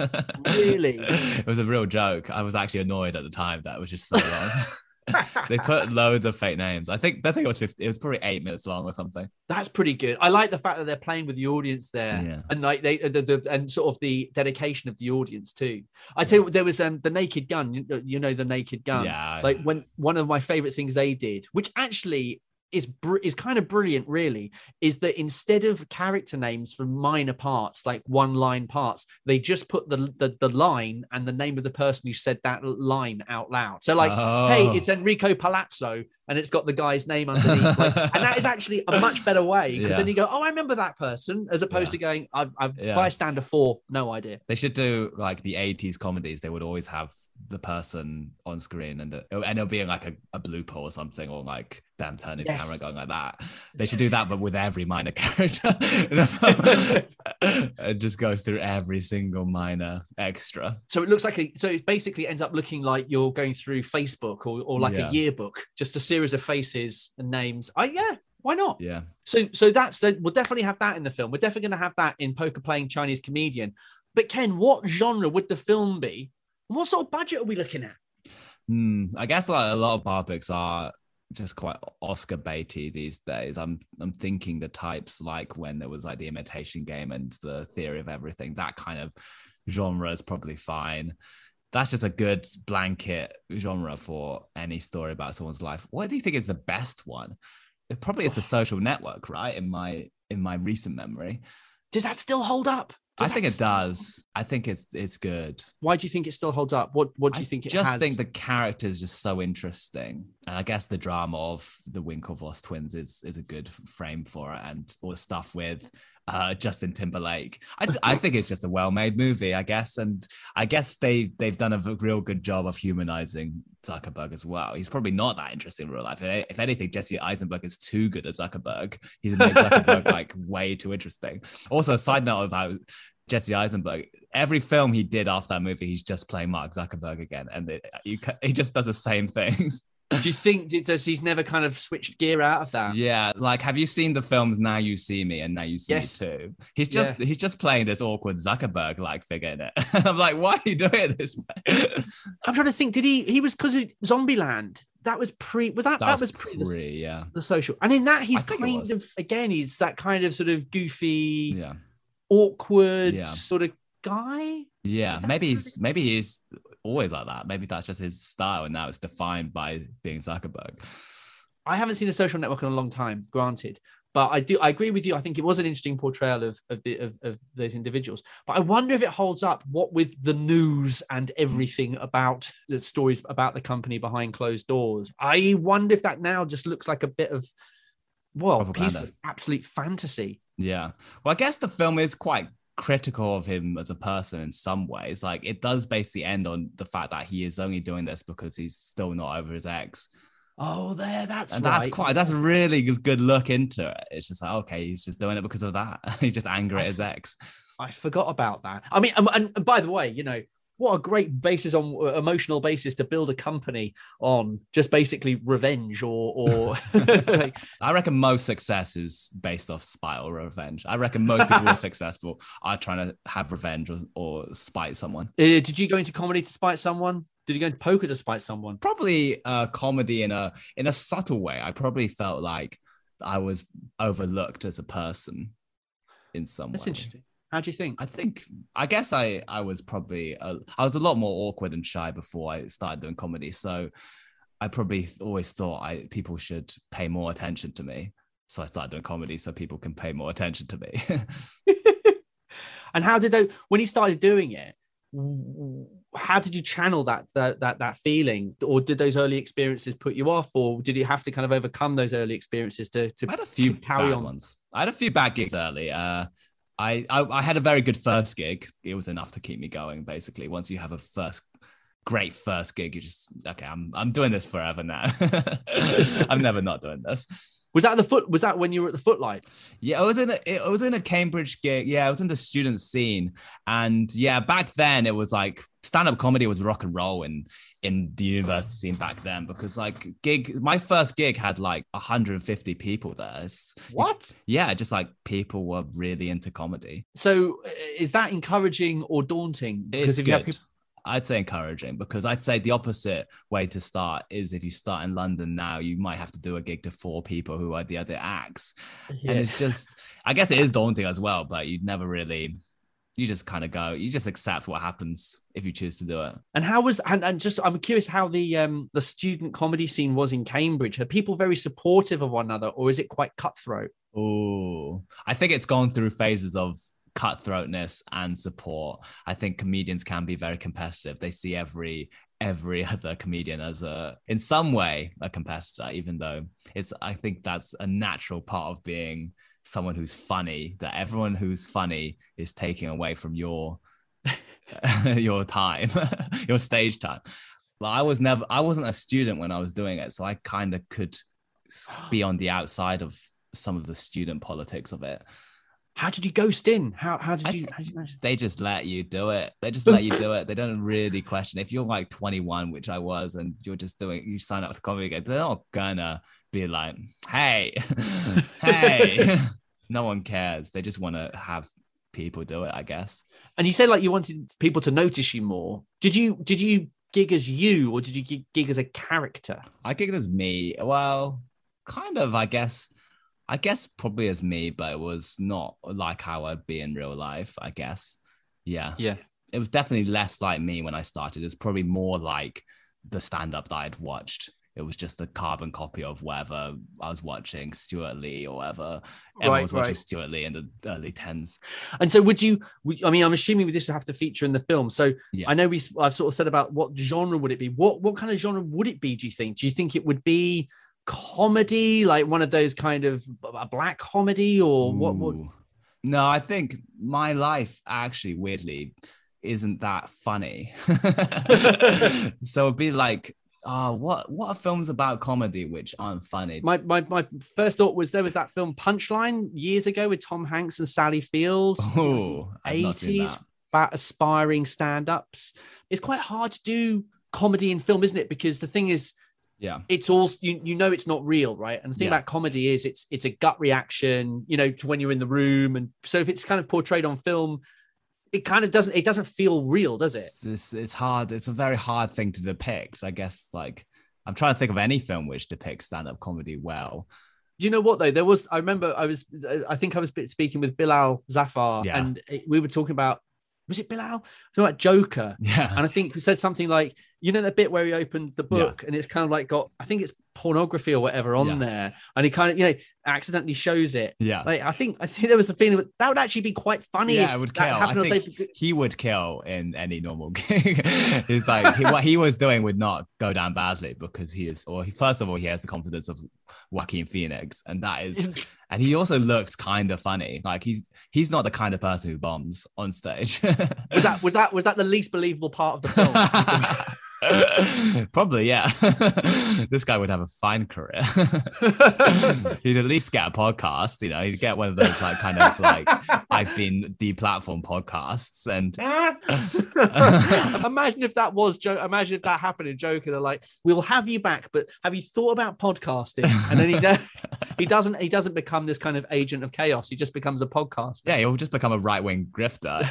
Really? It was a real joke. I was actually annoyed at the time that it was just so long. They put loads of fake names. I think I think it was fifty, it was probably eight minutes long or something. That's pretty good. I like the fact that they're playing with the audience there, yeah. and like they the, the and sort of the dedication of the audience too. I tell you, there was um the Naked Gun. You, you know the Naked Gun. Yeah. Like when one of my favorite things they did, which actually. is br- is kind of brilliant, really, is that instead of character names for minor parts, like one line parts, they just put the, the the line and the name of the person who said that line out loud. So like, oh. hey, it's Enrico Palazzo, and it's got the guy's name underneath. Like, and that is actually a much better way, because yeah. then you go, oh, I remember that person, as opposed yeah. to going, I've, I've yeah. bystander four, no idea. They should do like the eighties comedies. They would always have the person on screen, and and it'll be like a, a blooper or something, or like them turning yes. camera going like that. They should do that, but with every minor character, and just go through every single minor extra. So it looks like a, so it basically ends up looking like you're going through Facebook or, or like yeah. a yearbook, just a series of faces and names. I yeah. Why not? Yeah. So so that's the, we'll definitely have that in the film. We're definitely going to have that in Poker Playing Chinese Comedian. But Ken, what genre would the film be? And what sort of budget are we looking at? Hmm, I guess like a lot of biopics are just quite Oscar baity these days. I'm I'm thinking the types like when there was like The Imitation Game and The Theory of Everything. That kind of genre is probably fine. That's just a good blanket genre for any story about someone's life. What do you think is the best one? It probably is The Social Network, right? In my in my recent memory. Does that still hold up? I Does think that it does. I think it's it's good. Why do you think it still holds up? What What do you I think it just has? think the character is just so interesting, and I guess the drama of the Winklevoss twins is is a good frame for it, and all the stuff with uh, Justin Timberlake. I just, I think it's just a well-made movie, I guess, and I guess they they've done a real good job of humanizing Zuckerberg as well. He's probably not that interesting in real life. If anything, Jesse Eisenberg is too good at Zuckerberg. He's made Zuckerberg like way too interesting. Also, a side note about Jesse Eisenberg, every film he did after that movie, he's just playing Mark Zuckerberg again, and it, you, he just does the same things. Do you think does he's never kind of switched gear out of that? Yeah, like have you seen the films Now You See Me and Now You See Yes. Me Too? He's just Yeah. he's just playing this awkward Zuckerberg like figure in it. I'm like, why are you doing it this way? I'm trying to think. Did he? He was because of Zombieland. That was pre. Was that? That, That, was, was, pre. pre, The, yeah, the Social. And in that, he's I think it kind was. of again. He's that kind of sort of goofy, yeah, awkward Yeah. sort of guy. yeah. Is that Maybe true? he's maybe he's always like that. Maybe that's just his style, and now it's defined by being Zuckerberg. I haven't seen The Social Network in a long time, granted, but I do. I agree with you. I think it was an interesting portrayal of of, the, of of those individuals. But I wonder if it holds up. What with the news and everything about the stories about the company behind closed doors, I wonder if that now just looks like a bit of well, Propaganda. piece of absolute fantasy. Yeah. Well, I guess the film is quite critical of him as a person in some ways. Like it does basically end on the fact that he is only doing this because he's still not over his ex. Oh, there, that's And right. that's quite, that's a really good, good look into it. It's just like, okay, he's just doing it because of that. He's just angry at his ex. I forgot about that. I mean, and, and by the way, you know, what a great basis on uh, emotional basis to build a company on, just basically revenge or or like, I reckon most success is based off spite or revenge. I reckon most people who are successful are trying to have revenge or, or spite someone. Uh, did you go into comedy to spite someone? Did you go into poker to spite someone? Probably a comedy in a in a subtle way. I probably felt like I was overlooked as a person in some That's way. interesting. How do you think? I think, I guess I, I was probably, a, I was a lot more awkward and shy before I started doing comedy. So I probably always thought I people should pay more attention to me. So I started doing comedy so people can pay more attention to me. And how did they, when you started doing it, w- how did you channel that, that that that feeling? Or did those early experiences put you off? Or did you have to kind of overcome those early experiences to, to I had a few carry bad on? ones. I had a few bad gigs early. Uh, I, I I had a very good first gig. It was enough to keep me going, basically. Once you have a first great first gig, you just, okay, I'm I'm doing this forever now. I'm never not doing this. Was that the foot? Was that when you were at the Footlights? Yeah, I was in a it was in a Cambridge gig. Yeah, I was in the student scene, and yeah, back then it was like stand-up comedy was rock and roll in in the university scene back then, because like gig, my first gig had like one hundred fifty people there. It's, What? yeah, just like people were really into comedy. So uh, is that encouraging or daunting? It's if good. you have people, I'd say encouraging, because I'd say the opposite way to start is if you start in London now, you might have to do a gig to four people who are the other acts. yeah. And it's just, I guess it is daunting as well, but you'd never really, you just kind of go, you just accept what happens if you choose to do it. And how was and, and just I'm curious how the um the student comedy scene was in Cambridge. Are people very supportive of one another, or is it quite cutthroat? Oh, I think it's gone through phases of cutthroatness and support. I think comedians can be very competitive. They see every every other comedian as a, in some way, a competitor, even though it's, I think that's a natural part of being someone who's funny, that everyone who's funny is taking away from your your time, your stage time. Well, I was never, I wasn't a student when I was doing it, so I kind of could be on the outside of some of the student politics of it. How did you ghost in? How how did I you? th- How did you manage? They just let you do it. They just let you do it. They don't really question. If you're like twenty-one, which I was, and you're just doing, you sign up to comedy again, they're not gonna be like, hey, hey. No one cares. They just want to have people do it, I guess. And you said like you wanted people to notice you more. Did you did you gig as you, or did you gig, gig as a character? I think it as me. Well, kind of, I guess. I guess probably as me, but it was not like how I'd be in real life, I guess. Yeah. Yeah. It was definitely less like me when I started. It's probably more like the stand-up that I'd watched it was just a carbon copy of whatever I was watching, Stuart Lee or whatever. Everyone Right, was watching right. Stuart Lee in the early tens. And so would you, would, I mean, I'm assuming this would have to feature in the film. So Yeah. I know we, I've sort of said about what genre would it be? What, what kind of genre would it be, do you think? Do you think it would be comedy, like one of those kind of a black comedy, or what would? Ooh. No, I think my life actually weirdly isn't that funny. So it'd be like, uh, what what are films about comedy which aren't funny? My, my my first thought was there was that film Punchline years ago with Tom Hanks and Sally Field. Oh, I've not seen eighties that. about aspiring stand-ups. It's quite hard to do comedy in film, isn't it? Because the thing is, Yeah. it's all you, you know it's not real, right? And the thing Yeah. about comedy is it's it's a gut reaction, you know, to when you're in the room. And so if it's kind of portrayed on film, it kind of doesn't it doesn't feel real, does it? It's, it's, it's hard. It's a very hard thing to depict. I guess like I'm trying to think of any film which depicts stand-up comedy well. Do you know what though? There was I remember I was I think I was speaking with Bilal Zafar, Yeah. and we were talking about, was it Bilal? Talking about Joker. Yeah. And I think we said something like, you know, the bit where he opens the book and it's kind of like got, I think it's pornography or whatever on Yeah. there. And he kind of, you know, accidentally shows it. Yeah. Like, I think, I think there was a feeling that, that would actually be quite funny. Yeah, if it would that kill. happened I on think stage. he would kill in any normal gig. It's like he, what he was doing would not go down badly because he is, or he, first of all, he has the confidence of Joaquin Phoenix, and that is, and he also looks kind of funny. Like he's he's not the kind of person who bombs on stage. Was that, was that, was that the least believable part of the film? Probably, yeah. This guy would have a fine career. He'd at least get a podcast, you know, he'd get one of those like kind of like I've been deplatformed podcasts. And imagine if that was Joe. Imagine if that happened in Joker. They're like, "We'll have you back, but have you thought about podcasting?" And then he he doesn't he doesn't become this kind of agent of chaos. He just becomes a podcaster. Yeah, he'll just become a right-wing grifter.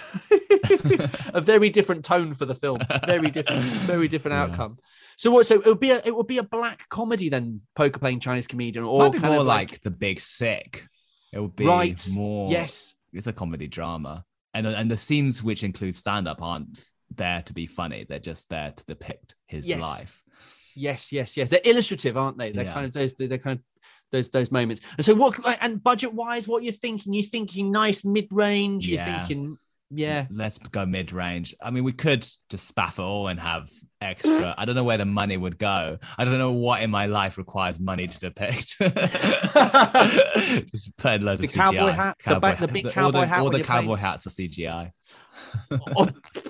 A very different tone for the film. Very different, very different Yeah. outcome. So what? So it would be a it would be a black comedy then, Poker Playing Chinese Comedian, or Might be kind more of like, The Big Sick. It would be Right. more. Yes. It's a comedy drama, and and the scenes which include stand-up aren't there to be funny. They're just there to depict his Yes. life. Yes, yes, yes. They're illustrative, aren't they? They're Yeah. kind of those. They're kind of those those moments. And so, what? And budget wise, what you're thinking? You're thinking nice mid range. You're Yeah. thinking, yeah. Let's go mid-range. I mean, we could just spaff it all and have extra. I don't know where the money would go. I don't know what in my life requires money to depict. Just put loads The of C G I. cowboy hat, the ba- the big all cowboy the, hat All when the you're cowboy playing- hats are C G I. Oh,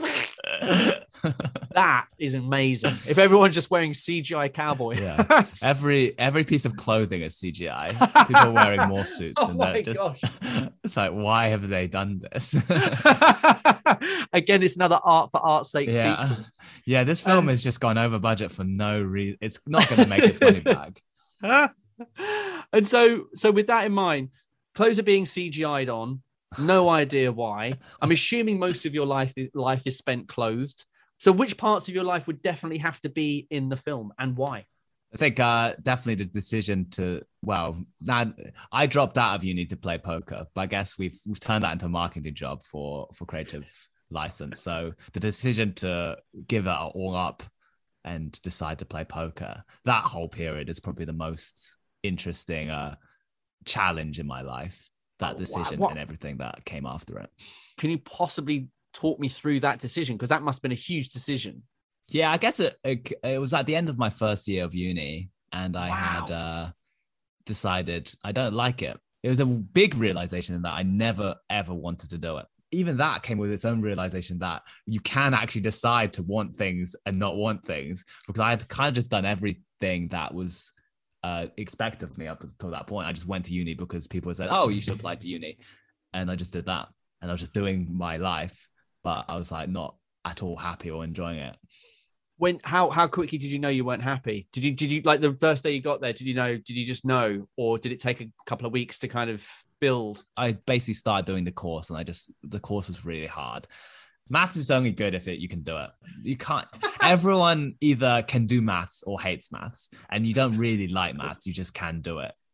that is amazing. If everyone's just wearing C G I cowboy Yeah. hats. Every every piece of clothing is C G I. People are wearing morph suits. Oh and my they're just, gosh. It's like, why have they done this? Again, it's another art for art's sake Yeah. sequel. Yeah, this film Um, has just gone over budget for no reason. It's not going to make its money back. And so, so with that in mind, clothes are being C G I'd on. No idea why. I'm assuming most of your life life is spent clothed. So, which parts of your life would definitely have to be in the film, and why? I think uh, definitely the decision to, well, now I dropped out of uni to play poker, but I guess we've we've turned that into a marketing job for for Creative License. So the decision to give it all up and decide to play poker, that whole period is probably the most interesting uh, challenge in my life. That Oh, decision wow. What- and everything that came after it. Can you possibly talk me through that decision? Because that must have been a huge decision. Yeah, I guess it, it it was at the end of my first year of uni, and I Wow. had uh, decided I don't like it. It was a big realization that I never ever wanted to do it. Even that came with its own realization that you can actually decide to want things and not want things, because I had kind of just done everything that was uh, expected of me up until that point. I just went to uni because people said, "Oh, you should apply to uni," and I just did that, and I was just doing my life, but I was like not at all happy or enjoying it. When how how quickly did you know you weren't happy? Did you did you like the first day you got there? Did you know? Did you just know, or did it take a couple of weeks to kind of build? I basically started doing the course, and I just the course was really hard. Maths is only good if it you can do it. You can't. Everyone either can do maths or hates maths, and you don't really like maths. You just can do it.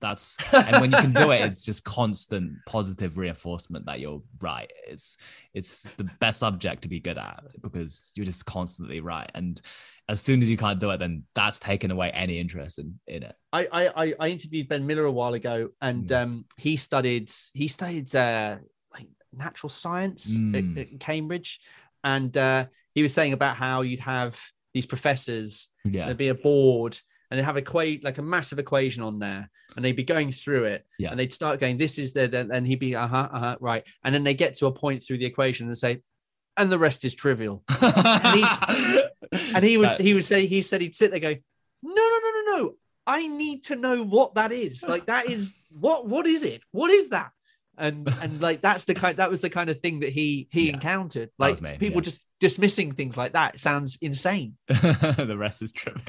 That's and when you can do it, it's just constant positive reinforcement that you're right. It's it's the best subject to be good at because you're just constantly right. And as soon as you can't do it, then that's taken away any interest in, in it. I, I I interviewed Ben Miller a while ago, and mm. um, he studied he studied uh, like natural science mm. at, at Cambridge, and uh, he was saying about how you'd have these professors, yeah. there'd be a board. And they have equa- like a massive equation on there, and they'd be going through it, yeah. and they'd start going, "This is the," and he'd be, "Uh huh, uh huh, right." And then they get to a point through the equation and say, "And the rest is trivial." and, he, and he was, he was saying, he said he'd sit there, go, "No, no, no, no, no! I need to know what that is. Like that is what? What is it? What is that?" And and like that's the kind that was the kind of thing that he he yeah. encountered. Like me, people yeah. just dismissing things like that. It sounds insane. The rest is trivial.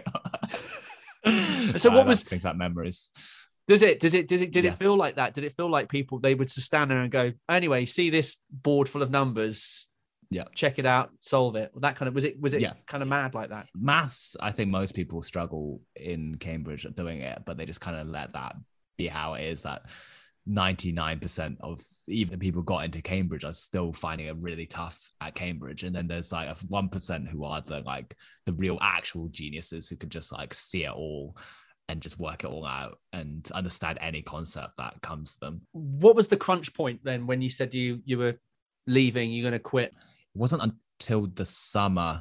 So what was things like memories? Does it? Does it? Does it? Did yeah. it feel like that? Did it feel like people they would just stand there and go, anyway, see this board full of numbers? Yeah, check it out, solve it. That kind of was it. Was it yeah. kind of mad like that? Maths, I think most people struggle in Cambridge at doing it, but they just kind of let that be how it is. That ninety-nine percent of even the people who got into Cambridge are still finding it really tough at Cambridge. And then there's like a one percent who are the like the real actual geniuses who could just like see it all and just work it all out and understand any concept that comes to them. What was the crunch point then when you said you you were leaving, you're going to quit? It wasn't until the summer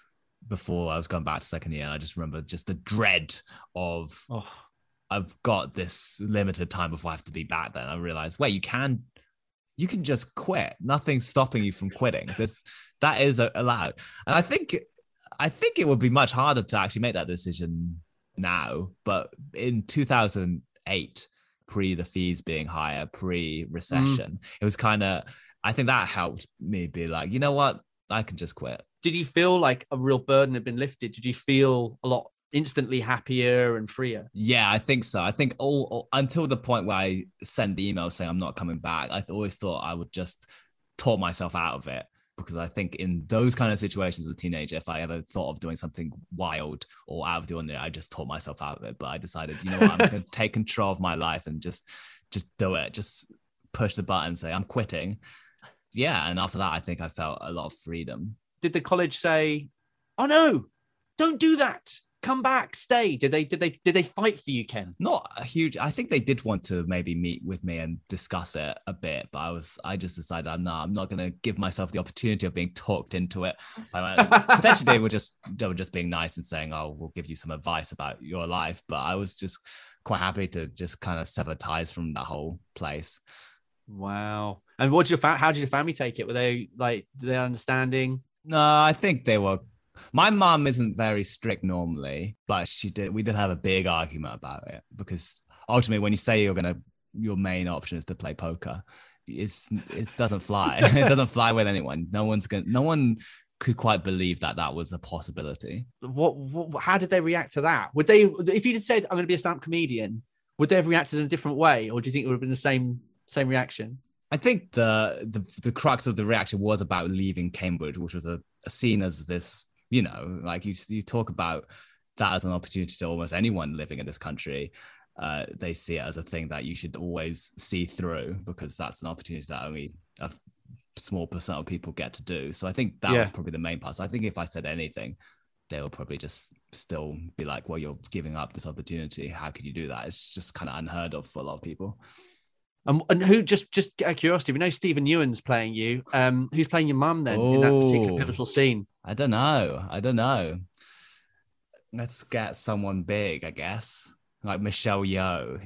before I was going back to second year. I just remember just the dread of oh. I've got this limited time before I have to be back. Then I realized, wait, you can, you can just quit. Nothing's stopping you from quitting. This that is allowed. And I think, I think it would be much harder to actually make that decision now. But in two thousand eight, pre the fees being higher, pre recession, mm. it was kind of. I think that helped me be like, you know what, I can just quit. Did you feel like a real burden had been lifted? Did you feel a lot? Instantly happier and freer? Yeah, I think so. I think all, all until the point where I sent the email saying I'm not coming back, I always thought I would just talk myself out of it, because I think in those kind of situations as a teenager, if I ever thought of doing something wild or out of the ordinary, I just taught myself out of it. But I decided, you know what, I'm going to take control of my life and just just do it. Just push the button, say I'm quitting. Yeah, and after that, I think I felt a lot of freedom. Did the college say, "Oh no, don't do that. Come back, stay"? Did they did they did they fight for you, Ken? Not a huge. I think they did want to maybe meet with me and discuss it a bit, but I was I just decided I'm not I'm not going to give myself the opportunity of being talked into it. Potentially they were just they were just being nice and saying, "Oh, we'll give you some advice about your life," but I was just quite happy to just kind of sever ties from that whole place. Wow. And what did your fa- how did your family take it? Were they like, did they understanding? No, I think they were. My mom isn't very strict normally, but she did. We did have a big argument about it, because ultimately, when you say you're gonna, your main option is to play poker, it's it doesn't fly. It doesn't fly with anyone. No one's gonna. No one could quite believe that that was a possibility. What, what? How did they react to that? Would they, if you'd said I'm going to be a stand-up comedian, would they have reacted in a different way, or do you think it would have been the same same reaction? I think the the, the crux of the reaction was about leaving Cambridge, which was a, a seen as this. You know, like you, you talk about that as an opportunity to almost anyone living in this country. Uh, they see it as a thing that you should always see through, because that's an opportunity that only a small percent of people get to do. So I think that yeah. was probably the main part. So I think if I said anything, they would probably just still be like, well, you're giving up this opportunity. How could you do that? It's just kind of unheard of for a lot of people. Um, and who, just just out of curiosity, we know Stephen Ewan's playing you. Um, who's playing your mum then oh, in that particular pivotal scene? I don't know. I don't know. Let's get someone big, I guess. Like Michelle Yeoh.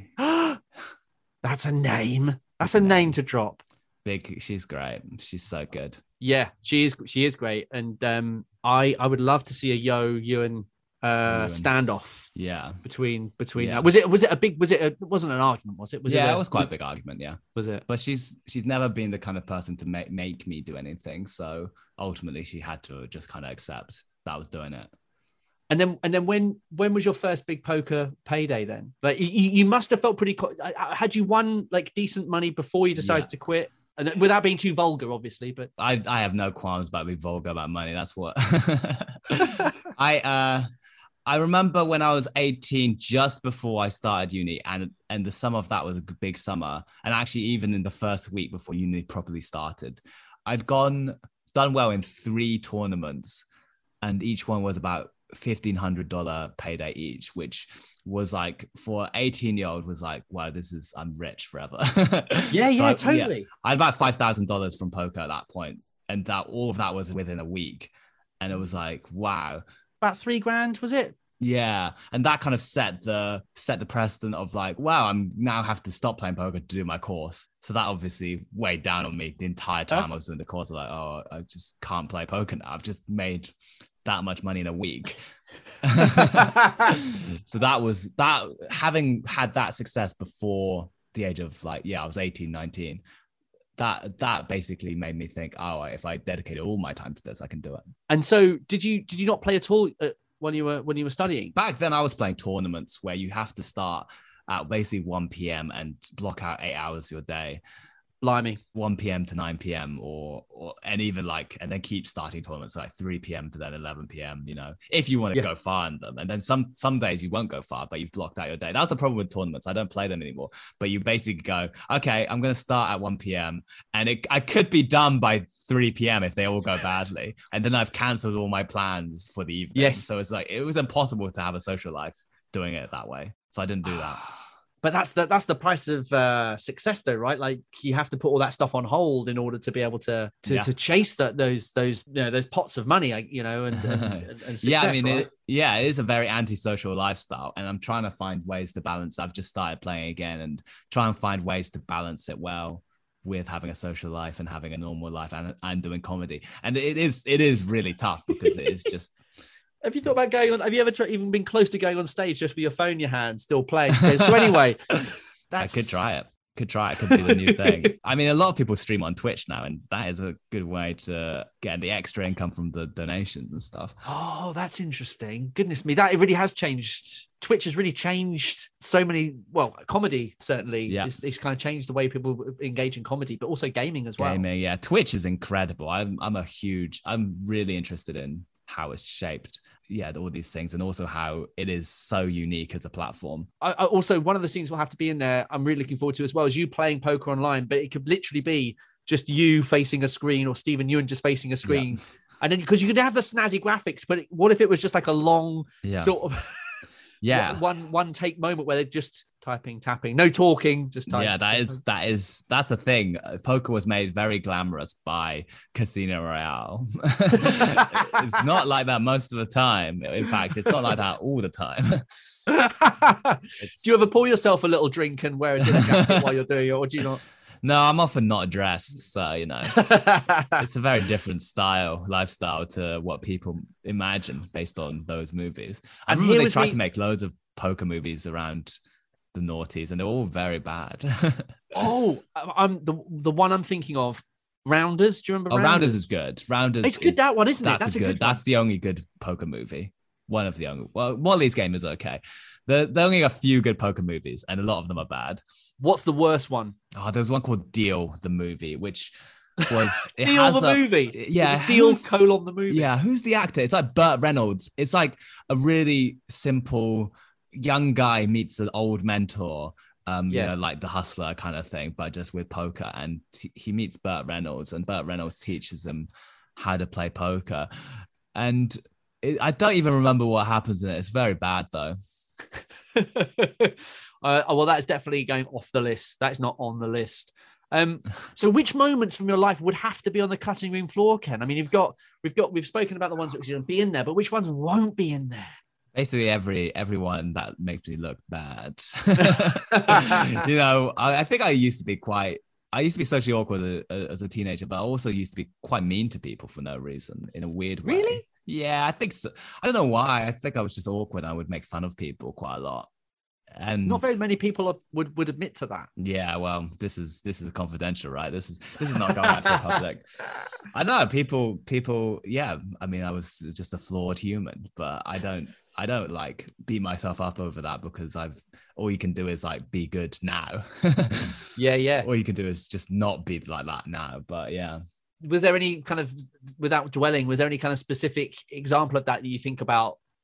That's a name. That's a name to drop. Big. She's great. She's so good. Yeah, she is. She is great. And um, I I would love to see a Yeoh Ewan uh standoff yeah between between yeah. was it was it a big was it a, it wasn't an argument was it was yeah it, a, it was quite a big argument yeah was it but she's she's never been the kind of person to make make me do anything, so ultimately she had to just kind of accept that I was doing it. And then and then when when was your first big poker payday then? Like you, you must have felt pretty co- had you won like decent money before you decided yeah. to quit? And without being too vulgar, obviously, but I I have no qualms about being vulgar about money. That's what I uh I remember when I was eighteen, just before I started uni, and and the summer of that was a big summer. And actually, even in the first week before uni properly started, I'd gone done well in three tournaments, and each one was about fifteen hundred dollars payday each, which was like for eighteen year old was like, wow, this is, I'm rich forever. Yeah, yeah, I, totally. Yeah, I had about five thousand dollars from poker at that point, and that all of that was within a week. And it was like, wow. About three grand, was it? Yeah. And that kind of set the set the precedent of like, wow, I'm now have to stop playing poker to do my course. So that obviously weighed down on me the entire time okay. I was doing the course. Like, oh, I just can't play poker now. I've just made that much money in a week. So that was that, having had that success before the age of like, yeah, I was eighteen, nineteen. That that basically made me think, oh, if I dedicated all my time to this, I can do it. And so, did you did you not play at all uh, when you were when you were studying? Back then, I was playing tournaments where you have to start at basically one p.m. and block out eight hours of your day. Blimey. one p.m. to nine p.m. or or and even like, and then keep starting tournaments like three p.m. to then eleven p.m. you know, if you want to yeah. go far in them. And then some some days you won't go far, but you've blocked out your day. That's the problem with tournaments. I don't play them anymore. But you basically go, okay, I'm going to start at one p.m. and it, I could be done by three p.m. if they all go badly. And then I've cancelled all my plans for the evening. Yes. So it's like, it was impossible to have a social life doing it that way. So I didn't do that. But that's the that's the price of uh, success, though, right? Like, you have to put all that stuff on hold in order to be able to to, yeah. to chase that those those you know those pots of money, you know, and, and, and success, yeah, I mean, right? it, yeah, it is a very antisocial lifestyle, and I'm trying to find ways to balance. I've just started playing again, and try and find ways to balance it well with having a social life and having a normal life and and doing comedy. And it is it is really tough because it is just. Have you thought about going on? Have you ever tried, even been close to going on stage just with your phone in your hand, still playing? So, so anyway, that's... I could try it. Could try it. Could be the new thing. I mean, a lot of people stream on Twitch now, and that is a good way to get the extra income from the donations and stuff. Oh, that's interesting. Goodness me, that it really has changed. Twitch has really changed so many. Well, comedy certainly. Yeah. It's, it's kind of changed the way people engage in comedy, but also gaming as well. Gaming, yeah. Twitch is incredible. I'm I'm a huge. I'm really interested in how it's shaped, yeah, all these things, and also how it is so unique as a platform. I, I also, one of the things will have to be in there, I'm really looking forward to as well, is you playing poker online, but it could literally be just you facing a screen, or Stephen Ewan just facing a screen. Yeah. And then, because you could have the snazzy graphics, but what if it was just like a long yeah. sort of yeah one one take moment where they're just typing, tapping, no talking, just typing. Yeah, that is that is that's the thing. Poker was made very glamorous by Casino Royale. It's not like that most of the time. In fact, it's not like that all the time. Do you ever pour yourself a little drink and wear a dinner jacket while you're doing it, or do you not? No, I'm often not dressed, so you know, it's a very different style, lifestyle to what people imagine based on those movies. I and remember they tried me... to make loads of poker movies around the noughties, and they're all very bad. Oh, I'm the the one I'm thinking of. Rounders, do you remember? Oh, Rounders, Rounders is good. Rounders, it's good. Is, that one, isn't that's it? That's a a good. good that's the only good poker movie. One of the only. Well, Molly's Game is okay. There, there are only a few good poker movies, and a lot of them are bad. What's the worst one? Oh, there's one called Deal, the movie, which was it Deal has the a, movie. Yeah, Deal colon the movie. Yeah, who's the actor? It's like Burt Reynolds. It's like a really simple young guy meets an old mentor. Um, yeah. You know, like The Hustler kind of thing, but just with poker. And t- he meets Burt Reynolds, and Burt Reynolds teaches him how to play poker. And it, I don't even remember what happens in it. It's very bad, though. uh, well, that is definitely going off the list. That's not on the list. Um, so, which moments from your life would have to be on the cutting room floor, Ken? I mean, you've got, we've got, we've spoken about the ones that should be in there, but which ones won't be in there? Basically, every everyone that makes me look bad. You know, I, I think I used to be quite. I used to be socially awkward as, as a teenager, but I also used to be quite mean to people for no reason, in a weird way. Really? Yeah, I think so. I don't know why. I think I was just awkward. I would make fun of people quite a lot. And not very many people are, would would admit to that. Yeah, well, this is this is confidential, right? This is this is not going out to the public. I know people people. Yeah, I mean, I was just a flawed human, but I don't I don't like beat myself up over that, because I've all you can do is like be good now. Yeah, yeah. All you can do is just not be like that now. But yeah. Was there any kind of, without dwelling, was there any kind of specific example of that that you think about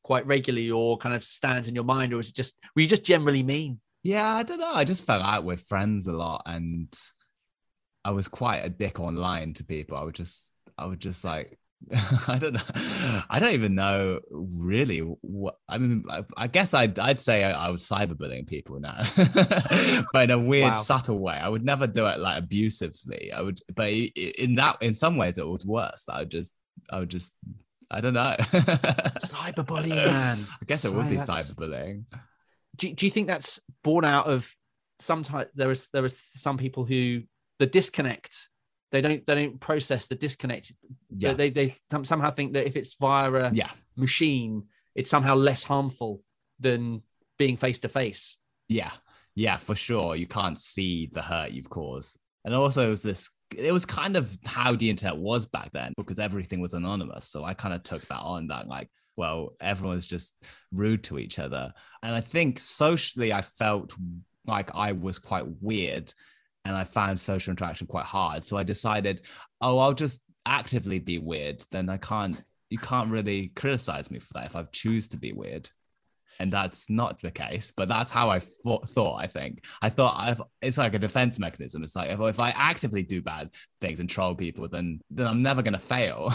quite regularly or kind of stands in your mind, or is it just were you just generally mean? Yeah, I don't know. I just fell out with friends a lot, and I was quite a dick online to people. I would just, I would just like, I don't know. I don't even know really what. I mean, I, I guess I'd I'd say I, I was cyberbullying people now, but in a weird, Wow. subtle way. I would never do it like abusively. I would, but in that, in some ways, it was worse. I would just, I would just, I don't know. Cyberbullying, man. I guess it Cy- would be that's- cyberbullying. Do, do you think that's born out of sometimes there is there is some people who the disconnect, they don't they don't process the disconnect. Yeah. They they somehow think that if it's via a Yeah. machine, it's somehow less harmful than being face to face. Yeah, yeah, for sure. You can't see the hurt you've caused. And also it was this, it was kind of how the internet was back then because everything was anonymous. So I kind of took that on that like, well, everyone was just rude to each other. And I think socially I felt like I was quite weird and I found social interaction quite hard. So I decided, oh, I'll just actively be weird. Then I can't, you can't really criticize me for that if I choose to be weird. And that's not the case, but that's how I thought, thought I think. I thought I've, it's like a defense mechanism. It's like, if, if I actively do bad things and troll people, then, then I'm never going to fail.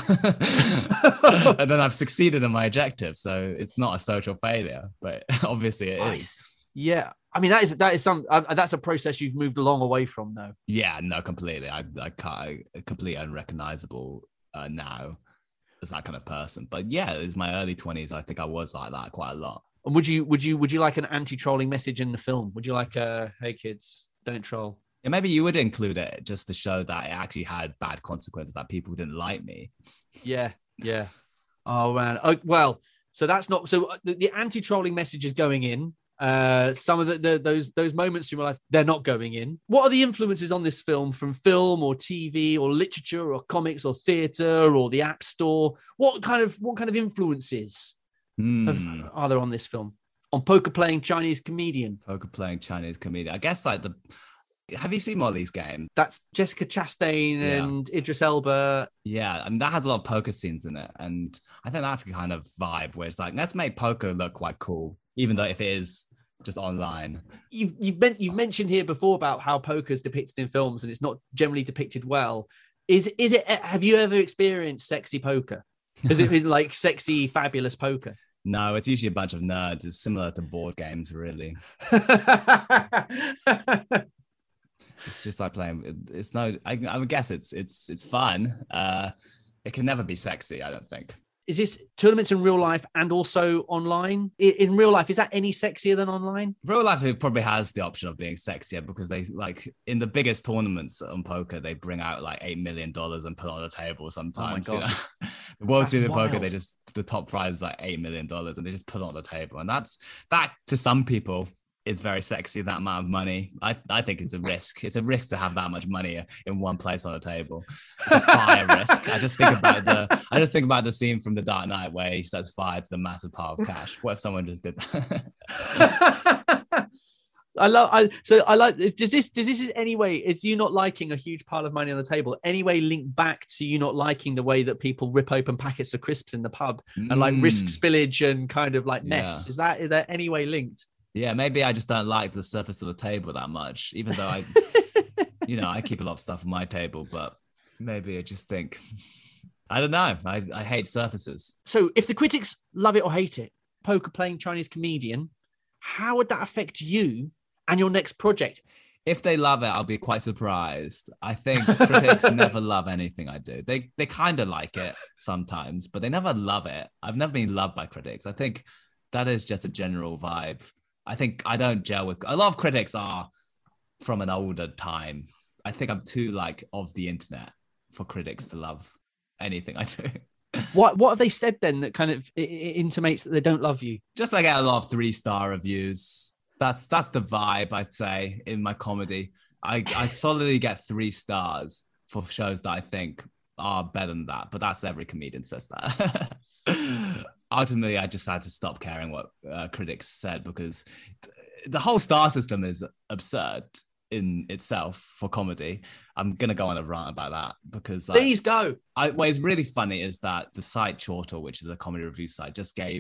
And then I've succeeded in my objective. So it's not a social failure, but obviously it is. Yeah. I mean, that is, that is some, uh, that's a process you've moved a long away from though. Yeah, no, completely. I, I can't, completely unrecognizable uh, now as that kind of person. But yeah, it was my early twenties. I think I was like that quite a lot. And would you would you would you like an anti-trolling message in the film? Would you like a hey kids, don't troll? Yeah, maybe you would include it just to show that it actually had bad consequences, that people didn't like me. Yeah, yeah. Oh man. Oh, well, so that's not so the, the anti-trolling message is going in. Uh, some of the, the those those moments in my life, they're not going in. What are the influences on this film from film or T V or literature or comics or theater or the App Store? What kind of what kind of influences Hmm. of, are there on this film? On poker playing Chinese comedian. Poker playing Chinese comedian. I guess like the. Have you seen Molly's Game? That's Jessica Chastain Yeah. and Idris Elba. Yeah, I mean that has a lot of poker scenes in it, and I think that's the kind of vibe where it's like let's make poker look quite cool, even though if it is just online. You've you've, men- you've mentioned here before about how poker is depicted in films and it's not generally depicted well. Is is it? Have you ever experienced sexy poker? Has it been like sexy, fabulous poker? No, it's usually a bunch of nerds. It's similar to board games, really. It's just like playing. It's no. I, I would guess it's it's it's fun. Uh, it can never be sexy. I don't think. Is this tournaments in real life and also online? I- In real life, is that any sexier than online? Real life, it probably has the option of being sexier because they like in the biggest tournaments on poker, they bring out like eight million dollars and put on a table sometimes. You know? God. The World That's Series of Poker, wild. they just the top prize is like eight million dollars and they just put it on the table, and that's that to some people. It's very sexy, that amount of money. I, I think it's a risk. It's a risk to have that much money in one place on a table. It's a fire risk. I just think about the I just think about the scene from The Dark Knight where he sets fire to the massive pile of cash. What if someone just did that? I love. I so I like. Does this? Does this in any way? Is you not liking a huge pile of money on the table? Any way link back to you not liking the way that people rip open packets of crisps in the pub and like risk Mm. spillage and kind of like mess? Yeah. Is that is that any way linked? Yeah, maybe I just don't like the surface of the table that much, even though I, you know, I keep a lot of stuff on my table, but maybe I just think, I don't know. I, I hate surfaces. So if the critics love it or hate it, poker playing Chinese comedian, how would that affect you and your next project? If they love it, I'll be quite surprised. I think critics never love anything I do. They they kind of like it sometimes, but they never love it. I've never been loved by critics. I think that is just a general vibe. I think I don't gel with a lot of critics are from an older time. I think I'm too like of the internet for critics to love anything I do. What what have they said then that kind of i- i- intimates that they don't love you? Just I get a lot of three star reviews. That's that's the vibe I'd say in my comedy. I I solidly get three stars for shows that I think are better than that, but that's every comedian says that. Ultimately, I just had to stop caring what uh, critics said because th- the whole star system is absurd in itself for comedy. I'm gonna go on a rant about that because like, Please go. I, what is really funny is that the site Chortle, which is a comedy review site, just gave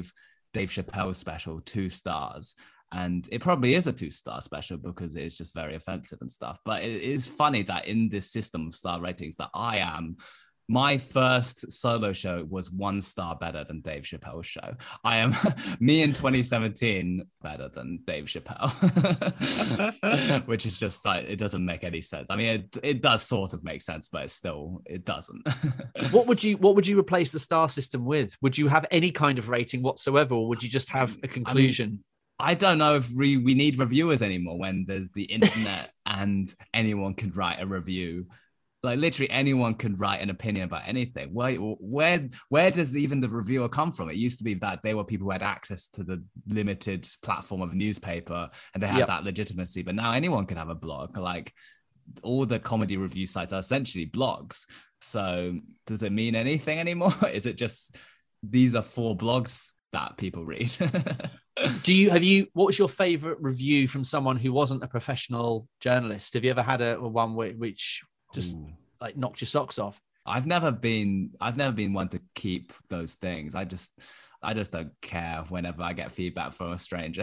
Dave Chappelle special two stars. And it probably is a two-star special because it's just very offensive and stuff. But it is funny that in this system of star ratings that I am, my first solo show was one star better than Dave Chappelle's show. I am, me in twenty seventeen, better than Dave Chappelle, which is just like, it doesn't make any sense. I mean, it, it does sort of make sense, but it still, it doesn't. What would you, what would you replace the star system with? Would you have any kind of rating whatsoever, or would you just have a conclusion? I mean, I don't know if we, we need reviewers anymore when there's the internet and anyone can write a review. Like literally anyone can write an opinion about anything. Where, where, where does even the reviewer come from? It used to be that they were people who had access to the limited platform of a newspaper and they had yep. that legitimacy. But now anyone can have a blog. Like all the comedy review sites are essentially blogs. So does it mean anything anymore? Is it just, these are four blogs that people read? Do you have you what was your favorite review from someone who wasn't a professional journalist? Have you ever had a, a one which just Ooh. like knocked your socks off? I've never been I've never been one to keep those things. I just I just don't care whenever I get feedback from a stranger.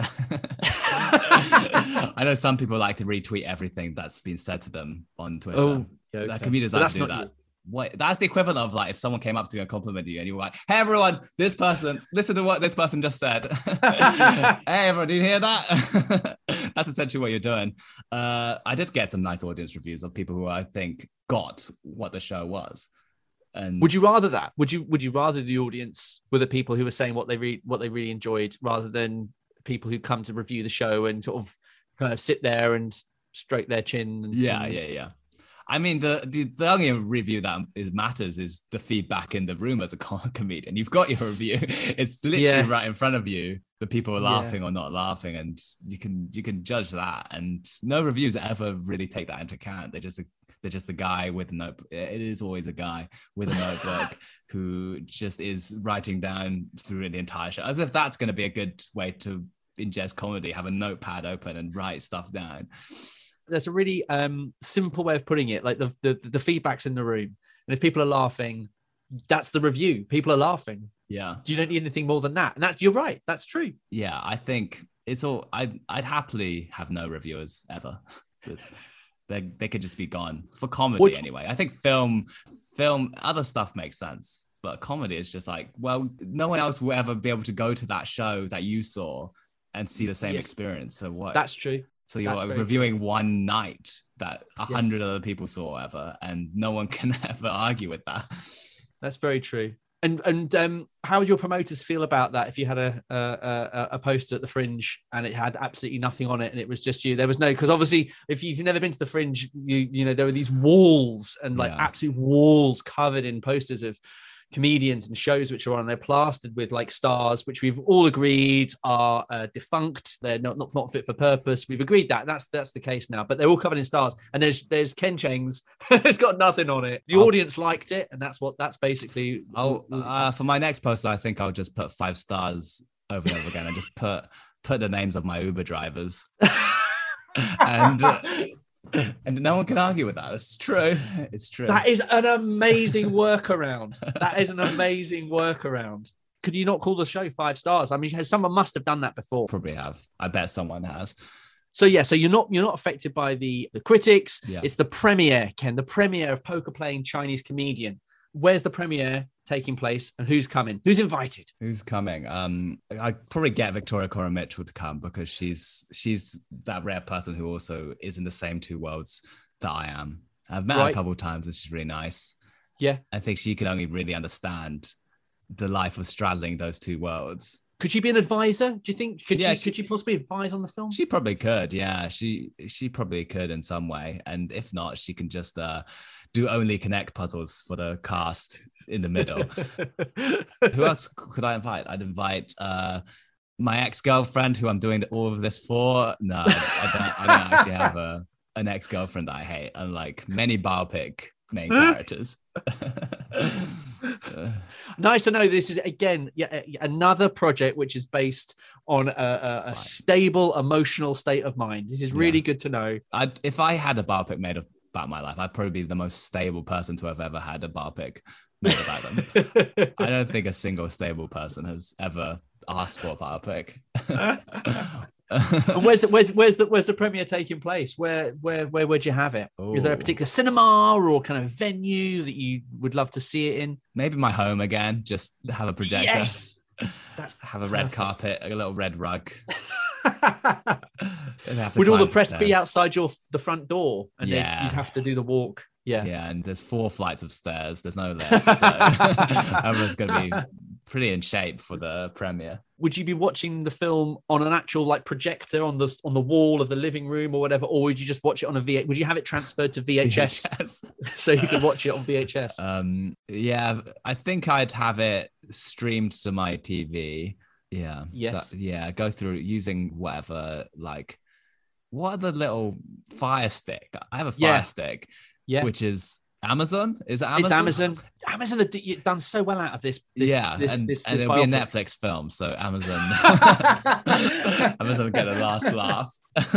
I know some people like to retweet everything that's been said to them on Twitter. Oh, okay. Like, comedians like to do that. You. What, that's the equivalent of like if someone came up to you and complimented you and you were like, hey everyone, this person, listen to what this person just said. Hey everyone, did you hear that? That's essentially what you're doing. Uh, I did get some nice audience reviews of people who I think got what the show was. And would you rather that? Would you would you rather the audience were the people who were saying what they re- what they really enjoyed rather than people who come to review the show and sort of kind of sit there and stroke their chin? And, yeah, and... yeah, yeah. I mean, the, the the only review that is matters is the feedback in the room as a comedian. You've got your review; it's literally yeah. right in front of you. The people are laughing yeah. or not laughing, and you can you can judge that. And no reviews ever really take that into account. They're just a, they're just a guy with a note. It is always a guy with a notebook who just is writing down through the entire show, as if that's going to be a good way to ingest comedy. Have a notepad open and write stuff down. There's a really um, simple way of putting it. Like the, the the feedback's in the room, and if people are laughing, that's the review. People are laughing. Yeah, you don't need anything more than that. And that's you're right. That's true. Yeah, I think it's all. I'd I'd happily have no reviewers ever. they they could just be gone for comedy what? Anyway. I think film film other stuff makes sense, but comedy is just like, well, no one else will ever be able to go to that show that you saw and see the same yes. experience. So what? That's true. So you're reviewing true. one night that a hundred yes. other people saw ever, and no one can ever argue with that. That's very true. And and um, how would your promoters feel about that if you had a a, a poster at the Fringe and it had absolutely nothing on it and it was just you? There was no, because obviously if you've never been to the Fringe, you you know there were these walls and like yeah. absolute walls covered in posters of comedians and shows which are on. They're plastered with like stars, which we've all agreed are uh, defunct. They're not, not not fit for purpose. We've agreed that that's that's the case now. But they're all covered in stars. And there's there's Ken Cheng's. It's got nothing on it. The I'll, audience liked it, and that's what that's basically. Oh, uh, for my next poster, I think I'll just put five stars over and over again, and just put put the names of my Uber drivers. and. Uh, And no one can argue with that. It's true. It's true. That is an amazing workaround. That is an amazing workaround. Could you not call the show five stars? I mean, someone must have done that before. Probably have. I bet someone has. So yeah, so you're not you're not affected by the the critics. Yeah. It's the premiere, Ken, the premiere of Poker Playing Chinese Comedian. Where's the premiere taking place and who's coming? Who's invited? Who's coming? Um, I'd probably get Victoria Coren Mitchell to come because she's she's that rare person who also is in the same two worlds that I am. I've met right. her a couple of times and she's really nice. Yeah. I think she can only really understand the life of straddling those two worlds. Could she be an advisor? Do you think could yeah, she, she could she possibly advise on the film? She probably could, yeah. She she probably could in some way. And if not, she can just uh, do only connect puzzles for the cast in the middle. Who else could I invite? I'd invite uh, my ex-girlfriend who I'm doing all of this for. No, I don't, I don't actually have a, an ex-girlfriend that I hate, unlike many biopic main characters. Nice to know this is again yeah, another project which is based on a, a, a stable emotional state of mind. This is really yeah. good to know. I'd, if I had a biopic made of, about my life, I'd probably be the most stable person to have ever had a biopic made about them. I don't think a single stable person has ever asked for a biopic. And where's the where's where's the where's the premiere taking place? Where where where would you have it? Ooh. Is there a particular cinema or kind of venue that you would love to see it in? Maybe my home again. Just have a projector. Yes. That's have a red perfect. carpet, a little red rug. Would all the press stairs. be outside your the front door, and yeah. then you'd have to do the walk? Yeah, yeah. And there's four flights of stairs. There's no lift, so everyone's going to be pretty in shape for the premiere. Would you be watching the film on an actual like projector on the on the wall of the living room or whatever, or would you just watch it on a V H S? Would you have it transferred to V H S, V H S. So you could watch it on V H S? Um, yeah, I think I'd have it streamed to my T V. Yeah. Yes. That, yeah. Go through using whatever. Like, what are the little Fire Stick? I have a Fire yeah. Stick. Yeah. Which is Amazon? Is it Amazon? It's Amazon. Amazon have done so well out of this. this yeah, this, and, this, and this it'll biopic. be a Netflix film, so Amazon, Amazon get a last laugh.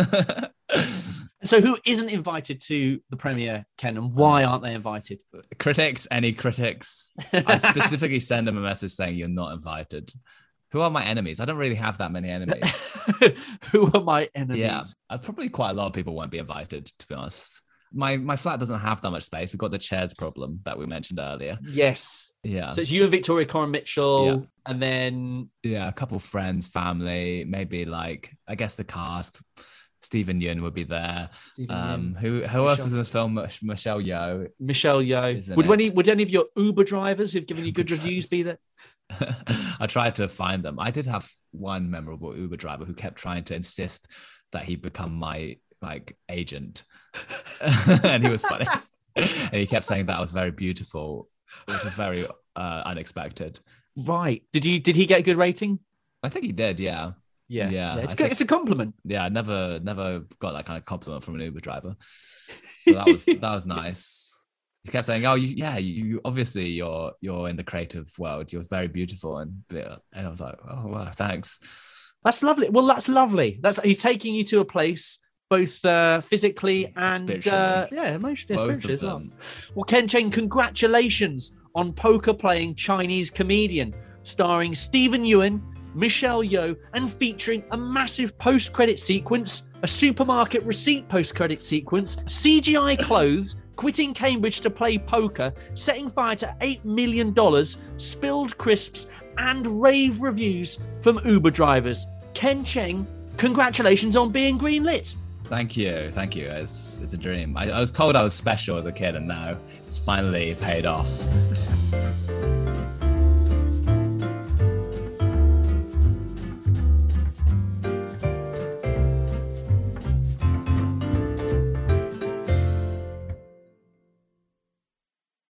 So, who isn't invited to the premiere, Ken, and why aren't they invited? Critics, any critics? I'd specifically send them a message saying you're not invited. Who are my enemies? I don't really have that many enemies. Who are my enemies? Yeah, uh, probably quite a lot of people won't be invited, to be honest. My my flat doesn't have that much space. We've got the chairs problem that we mentioned earlier. Yes. Yeah. So it's you and Victoria Coren Mitchell, yeah. and then yeah, a couple friends, family, maybe like I guess the cast. Stephen Yeun would be there. Stephen um, Yeun. Who who Michelle. else is in this film? Michelle Yeoh. Michelle Yeoh. Would any would any of your Uber drivers who've given you good reviews be there? I tried to find them. I did have one memorable Uber driver who kept trying to insist that he become my like agent, and he was funny. And he kept saying that I was very beautiful, which was very uh, unexpected. Right? Did you? Did he get a good rating? I think he did. Yeah. Yeah. Yeah. yeah it's I good. think, it's a compliment. Yeah. I never, never got that kind of compliment from an Uber driver. So that was that was nice. He kept saying, "Oh, you, yeah, you, you obviously you're you're in the creative world. You're very beautiful," and and I was like, "Oh, wow, thanks." That's lovely. Well, that's lovely. That's he's taking you to a place both uh, physically and uh, yeah, emotionally, both spiritually as well. them. Well, Ken Cheng, congratulations on Poker Playing Chinese Comedian, starring Stephen Yeun, Michelle Yeoh, and featuring a massive post-credit sequence, a supermarket receipt post-credit sequence, C G I clothes. Quitting Cambridge to play poker, setting fire to eight million dollars, spilled crisps, and rave reviews from Uber drivers. Ken Cheng, congratulations on being greenlit. Thank you. Thank you. It's, it's a dream. I, I was told I was special as a kid, and now it's finally paid off.